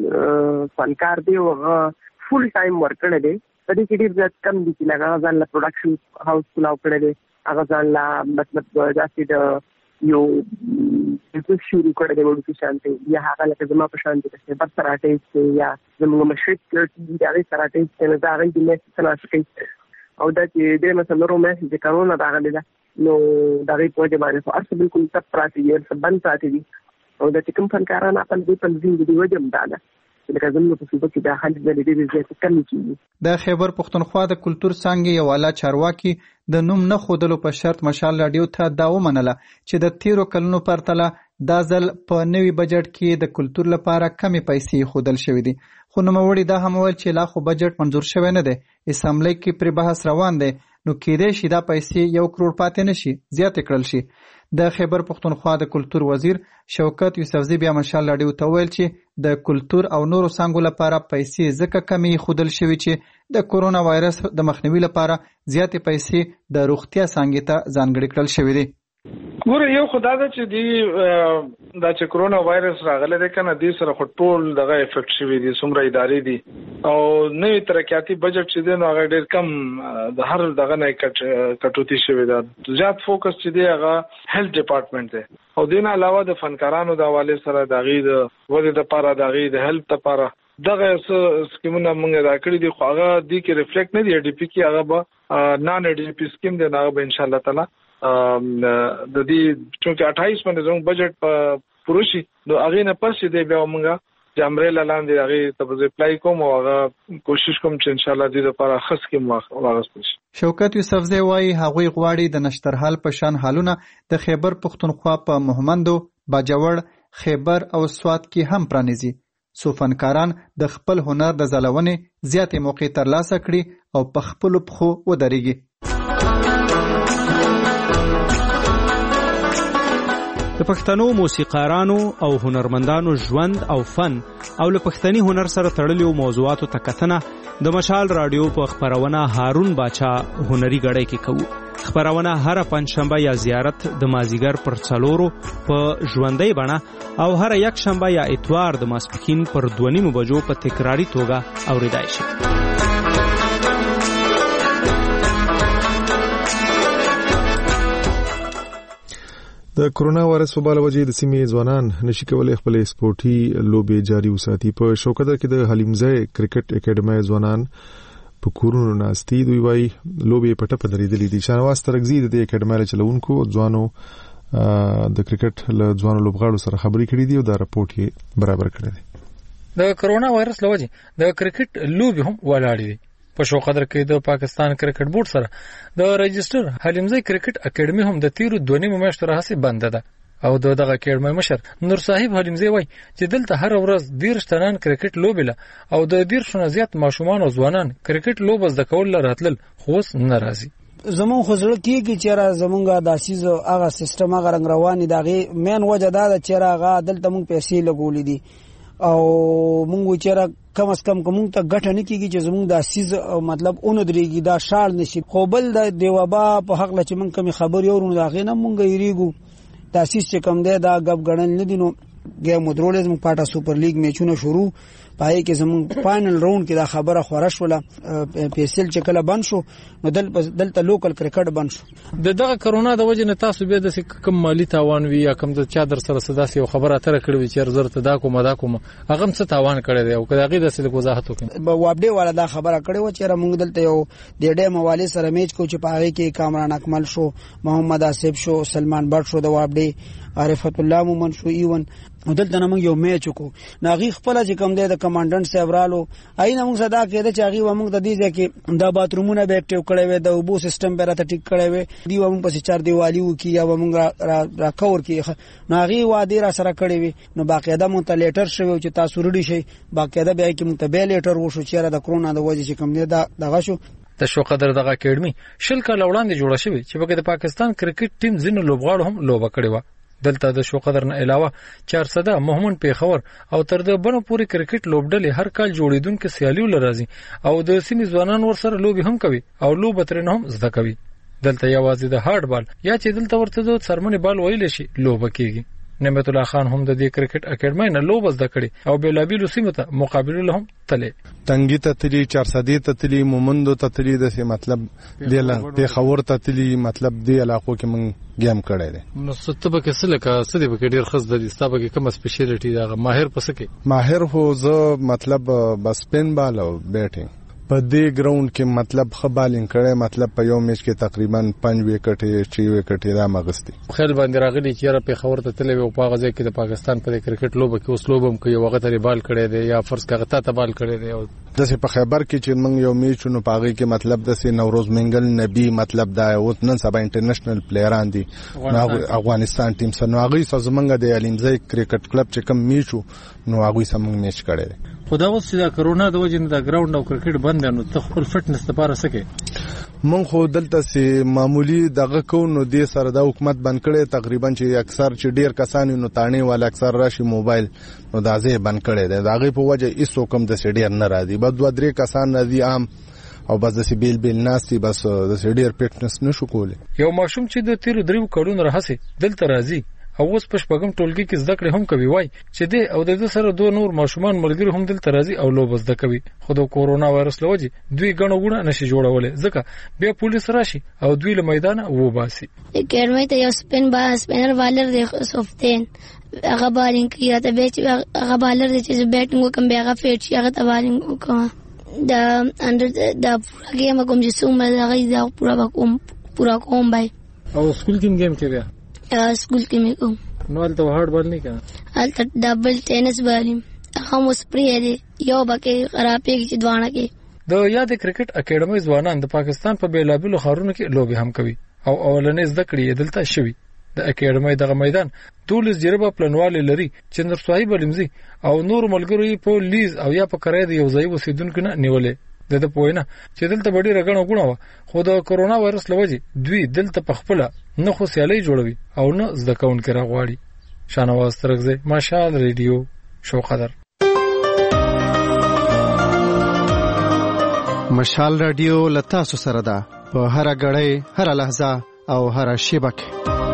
کوم فنکار دی هغه فول ټایم ورکړی دی په دې کې ډېر زیات کم دي چې هغه ځان له پروډکشن هاوس کلاو کړی دی هغه ځان له مطلب داسې د یو بزنس شروع کړی دی وړوکي شانتې یا هغه لکه زما په شانتې د خیبر سره اټیچ دی یا زموږ مشرق د هغې سره اټیچ دی نو د هغې د میاشتې ترلاسه کوي او دا چې ډېر مثلا نورو میاشتې چې کرونا راغلې ده نو د هغې په وجه باندې خو هر څه بلکل تپ پراته دي هر څه بند پراته دي او دا چې کوم فنکاران خپل دې په ځین د وجه هم دا ده چې لکه زموږ په صوبه کې دا حالت ډېرې ډېرې زیاتې کمې کېږي. د خیبر پښتونخوا د کلتور څانګې یو اعلی چارواکي د نوم نه ښودلو په شرط مشال راډیو ته دا ومنله چې د تیرو کلونو پرتله دا ځل په نوي بجټ کې د کلتور لپاره کمې پیسې ښودل شوې دي خو نوموړي دا هم وویل چې لا خو بجټ منظور شوی نه دی اسامبلۍ کې پرې بحث روان دی نو کېدای شي دا پیسې یو کروڑ پاتې نشي زیاتې کړل شي. د خیبر پښتونخوا د کلتور وزیر شوکت یوسفزي بیا مشال راډیو ته ویل چې د کلتور او نورو څانګو لپاره پیسې ځکه کمې ښودل شوي چې د کورونا وایرس د مخنیوي لپاره زیاتې پیسې د روغتیا څانګې ته ځانګړې کړل شوي دي. ګوره یو خدا ده چې دی دا چې کرونا وایرس راغلی دی که نه دې سره خو ټول دغه افیکټ شوي دي څومره ادارې دي او نوي ترقیاتي بجټ چې دی نو هغه ډېر کم د هر دغه نه کټوتي شوې ده زیات فوکس چې دی هغه هیلث ډپارټمنټ دی او دې نه علاوه د فنکارانو د حوالې سره د هغې د ودې دپاره د هغې د هیلث دپاره دغه څه سکیمونه موږ ادا کړي دي خو هغه دې کې ریفلیکټ نه دي ای ډي پي کې هغه به نان ای ډي پي سکیم دی نو هغه به انشاءالله تعالی د دې چونکه اٹھائیس باندې زموږ بجټ پوره شي نو هغې نه پس چې دی بیا موږ جامرې لاندې هغه ته ریپلای کوم او هغه کوشش کوم چې ان شاء الله دې لپاره خاص کې واغستل شي. شوکت یوسفزی وایي هغوی غواړي د نشترحال په شان حالونه د خیبر پښتونخوا په مهمندو، باجوړ، خیبر او سوات کې هم پرانیزي. څو فنکاران د خپل هنر د ځلونې زیاتې موقع ترلاسه کړي او په خپلو پښو ودرېږي. د پښتنو موسیقارانو او هنرمندانو ژوند او فن او له پښتني هنر سره تړلو موضوعاتو ته کتنه د مشال رادیو په خبرونه هارون باچا هنري غړی کې کوو. خبرونه هر پنځشنبه یا زیارت د مازیګر پر څلورو په ژوندۍ بڼه او هر یک شنبه یا اتوار د ماسپښین پر دوه نیمو بجو په تکراری توګه اوریدای شي. د کرونا وایرس په بله وجې د سیمې ځوانان نشي کولای خپل سپورتي لوبې جاري وساتي. په شوکدر کې د حلیمزی کرکټ اکیډمي ځوانان په کورونو ناستي. دوی وايي لوبې په ټپه درېدلې دي. شاهنواز ترکزي د دې اکیډمي چلونکو ځوانو د کرکټ له ځوانو لوبغاړو سره خبرې کړې دي او دا راپورټ یې برابر کړی دی. د کرونا وایرس له وجې د کرکټ لوبې هم ولاړې دي. په شوقدر کې د پاکستان کرکټ بورډ سره د رجستر حلیمزی کرکټ اکیډمي هم د تیرو دوه نیمو میاشتو راهیسې بنده ده او د دغه اکیډمي مشر نور صاحب حلیمزی وایي چې دلته هر ورځ ډیر شتنان کرکټ لوبله او د ډیر شنه زیات ماشومان او ځوانان کرکټ لوب زده کول راتلل خو اوس ناراضي. زمون خو زړه کېږي چې را زمونږه د اسیز هغه سیستم هغه رنګ رواني دغه مین وجه دا چې راغه دلته مونږ پیسې لګولې دي او مونږ چې کم از کم کوم ته ګټه نه کیږي چې زموږ د اسیز مطلب اون درېږي دا شال نشي. خو بل د دیوبا په حق لچ من کوم خبر یو نو دا غینه مونږ یریګو د اسیز چې کم دی دا غب غړل نه دي. نو ګیم درولې زموږ پاټا سوپر لیګ میچونه شروع پای کې زموږ فائنل راوند کې دا خبره خوره شوله پیسل چې کله بند شو نو دل دلته لوکل کرکټ بند شو. د دغه کرونا د وجې نه تاسو به د کم مالی تاوان وی یا کم د چا در سره صداسي او خبره اتره کړې چې زر ته دا کوم دا کوم هغه څه تاوان کړی دی او کداغي د سلیک وضاحت وکړي. وابډي والا دا خبره کړې و چې موږ دلته یو د ډې موالي سره میچ کو چې پاره کې کامران اکمل شو، محمد آصف شو، سلمان بټ شو، د وابډي عارفت الله مومن شو، ایون دلته نه موږ یو میچ کو ناغي خپل چې کم دی د کمانډنټ صاحب رالو اينه موږ صدا کېده چې هغه موږ د دې ځکه دا باترومونه به اکټیو کړي وي د وبو سیستم به راته ټیک کړي وي دی موږ په چار دیوالي وکي یا موږ را کور کی ناغي وادي را سره کړي وي نو باقاعده مونږ ته لیټر شوی چې تاسو رډی شي باقاعده به کې مونږ ته به لیټر وشو چې د کرونا د وجې چې کم دی دا دغه شو. د شوقدر دغه اکیډمي شل کال وړاندې جوړه شوې چې په د پاکستان کرکټ ټیم ځینو لوبغاړو هم لوبه کړې و. دلته د شوقدر نه علاوه چارصد محمد پیښور او تر د بنو پوری کرکټ لوبډلې هر کال جوړیدونکو سیالیو لرازي او د سیمې ځوانان ورسره لوبي هم کوي او لوب ترنه هم زده کوي. دلته یوازې د هارد بال یا چې دلته ورته د سرمنې بال ویل شي لوب کیږي. نعمت الله خان هم د دې کرکټ اکیډمي نه لوب زده کړي او بیلابیلو سیمو ته مقابله له هم تلې. تنګی ته تلی چارصدی ته تلی مومندو ته تلی د مطلب دی له خور ته تلی مطلب دی علاقو کې من گیم کړی دی. نو ستبه کې سله کا سدي به ډیر خص د استابه کې کوم سپیشلیټی دا ماهر پسکه ماهر هو زه مطلب بس پین بال او بیټینګ په دې ګراوند کې مطلب خبالین کړي مطلب په یو میچ کې تقریبا پنځه وکټې چي وکټې را مغستي. خیر باندې راغلي چې را په خبر ته تلوي او په غزه کې د پاکستان په کرکټ لوب کې اوس لوبم کوي وغه تری بال کړي دی یا فرض کغه ته بال کړي دی او دسه په خیبر کې چې موږ یو میچ نو پاغي کې مطلب دسه نوروز منګل نبی مطلب دا او نن سبا انټرنیشنل پلیئران دي افغانستان ټیم سره نو هغه سازمنګ د علمزی کرکټ کلب چې کم میچو نو هغه سم میچ کړي دی. خدا اوس چې کرونا د وجې نه د ګراوند او کرکټ بند نو ته خپل فټنس لپاره سکے مونږ خو دلته سي معمولی دغه کو نو د سره د حکومت بند کړي تقریبا چې اکثر چې ډیر کسان نو تانی وال اکثر راشي موبایل نو دازې بند کړي دی دغه په وجه هیڅ کوم د سډیر نه را دي بد دوه درې کسان نه دي عام او بس د سیبیل بیل ناسي بس د سډیر فټنس نشو کوله. یو ماشوم چې د تیر دریو کډون راهسي دلته راځي او اوس په شپږم ټولګي کې زده کړې هم کوي وای چې د او د سره دوه نور ماشومان ملګری هم دلته راځي او لوب زده کوي. خو د کورونا وایرس لوجي دوی غنو غونه نشي جوړولې ځکه بیا پولیس راشي او دوی له میدان وو باسي. اکیډمي ته یو سپین با سپینر بالر دی سوفتین هغه بالینګ کوي ته به چې هغه بالر دی چې بیټینګ وکم بیا هغه فیټ شي هغه ته بالینګ وکم دا اندر دا پورا گیم کوم چې سوم هغه دا پورا کوم پورا کوم بای او سکول کې گیم کې بیا سکول کې مې کوم نو الته هارد بال نه کنه الته ډبل ټینس بالیم هم اوس پرې دی یو بکې خرابېږي چې دوانه کې. د یاد کرکټ اکیډمي ځوانان د پاکستان په بیلابیلو ښارونو کې لوبي هم کوي او اولنې زده کړې یې دلته شوي. د اکیډمي دغه میدان دولس جربه پلنوالي لري چې نرسوهي بلمزي او نور ملګرو یې په لیز او یا په کرایه د یو ځای اوسیدونکو نه نیولې. د د پوینه چې دلته ډېره غڼه غونه و خو د کورونا وایرس لوجې دوی دلته په خپل نه خو سیالي جوړوي او نه زده کوونکي راغواړي. شانواز ترغزه مشال ریډیو شو قدر مشال رادیو لتا سره ده په هر غړې هر لحظه او هر شیبه کې.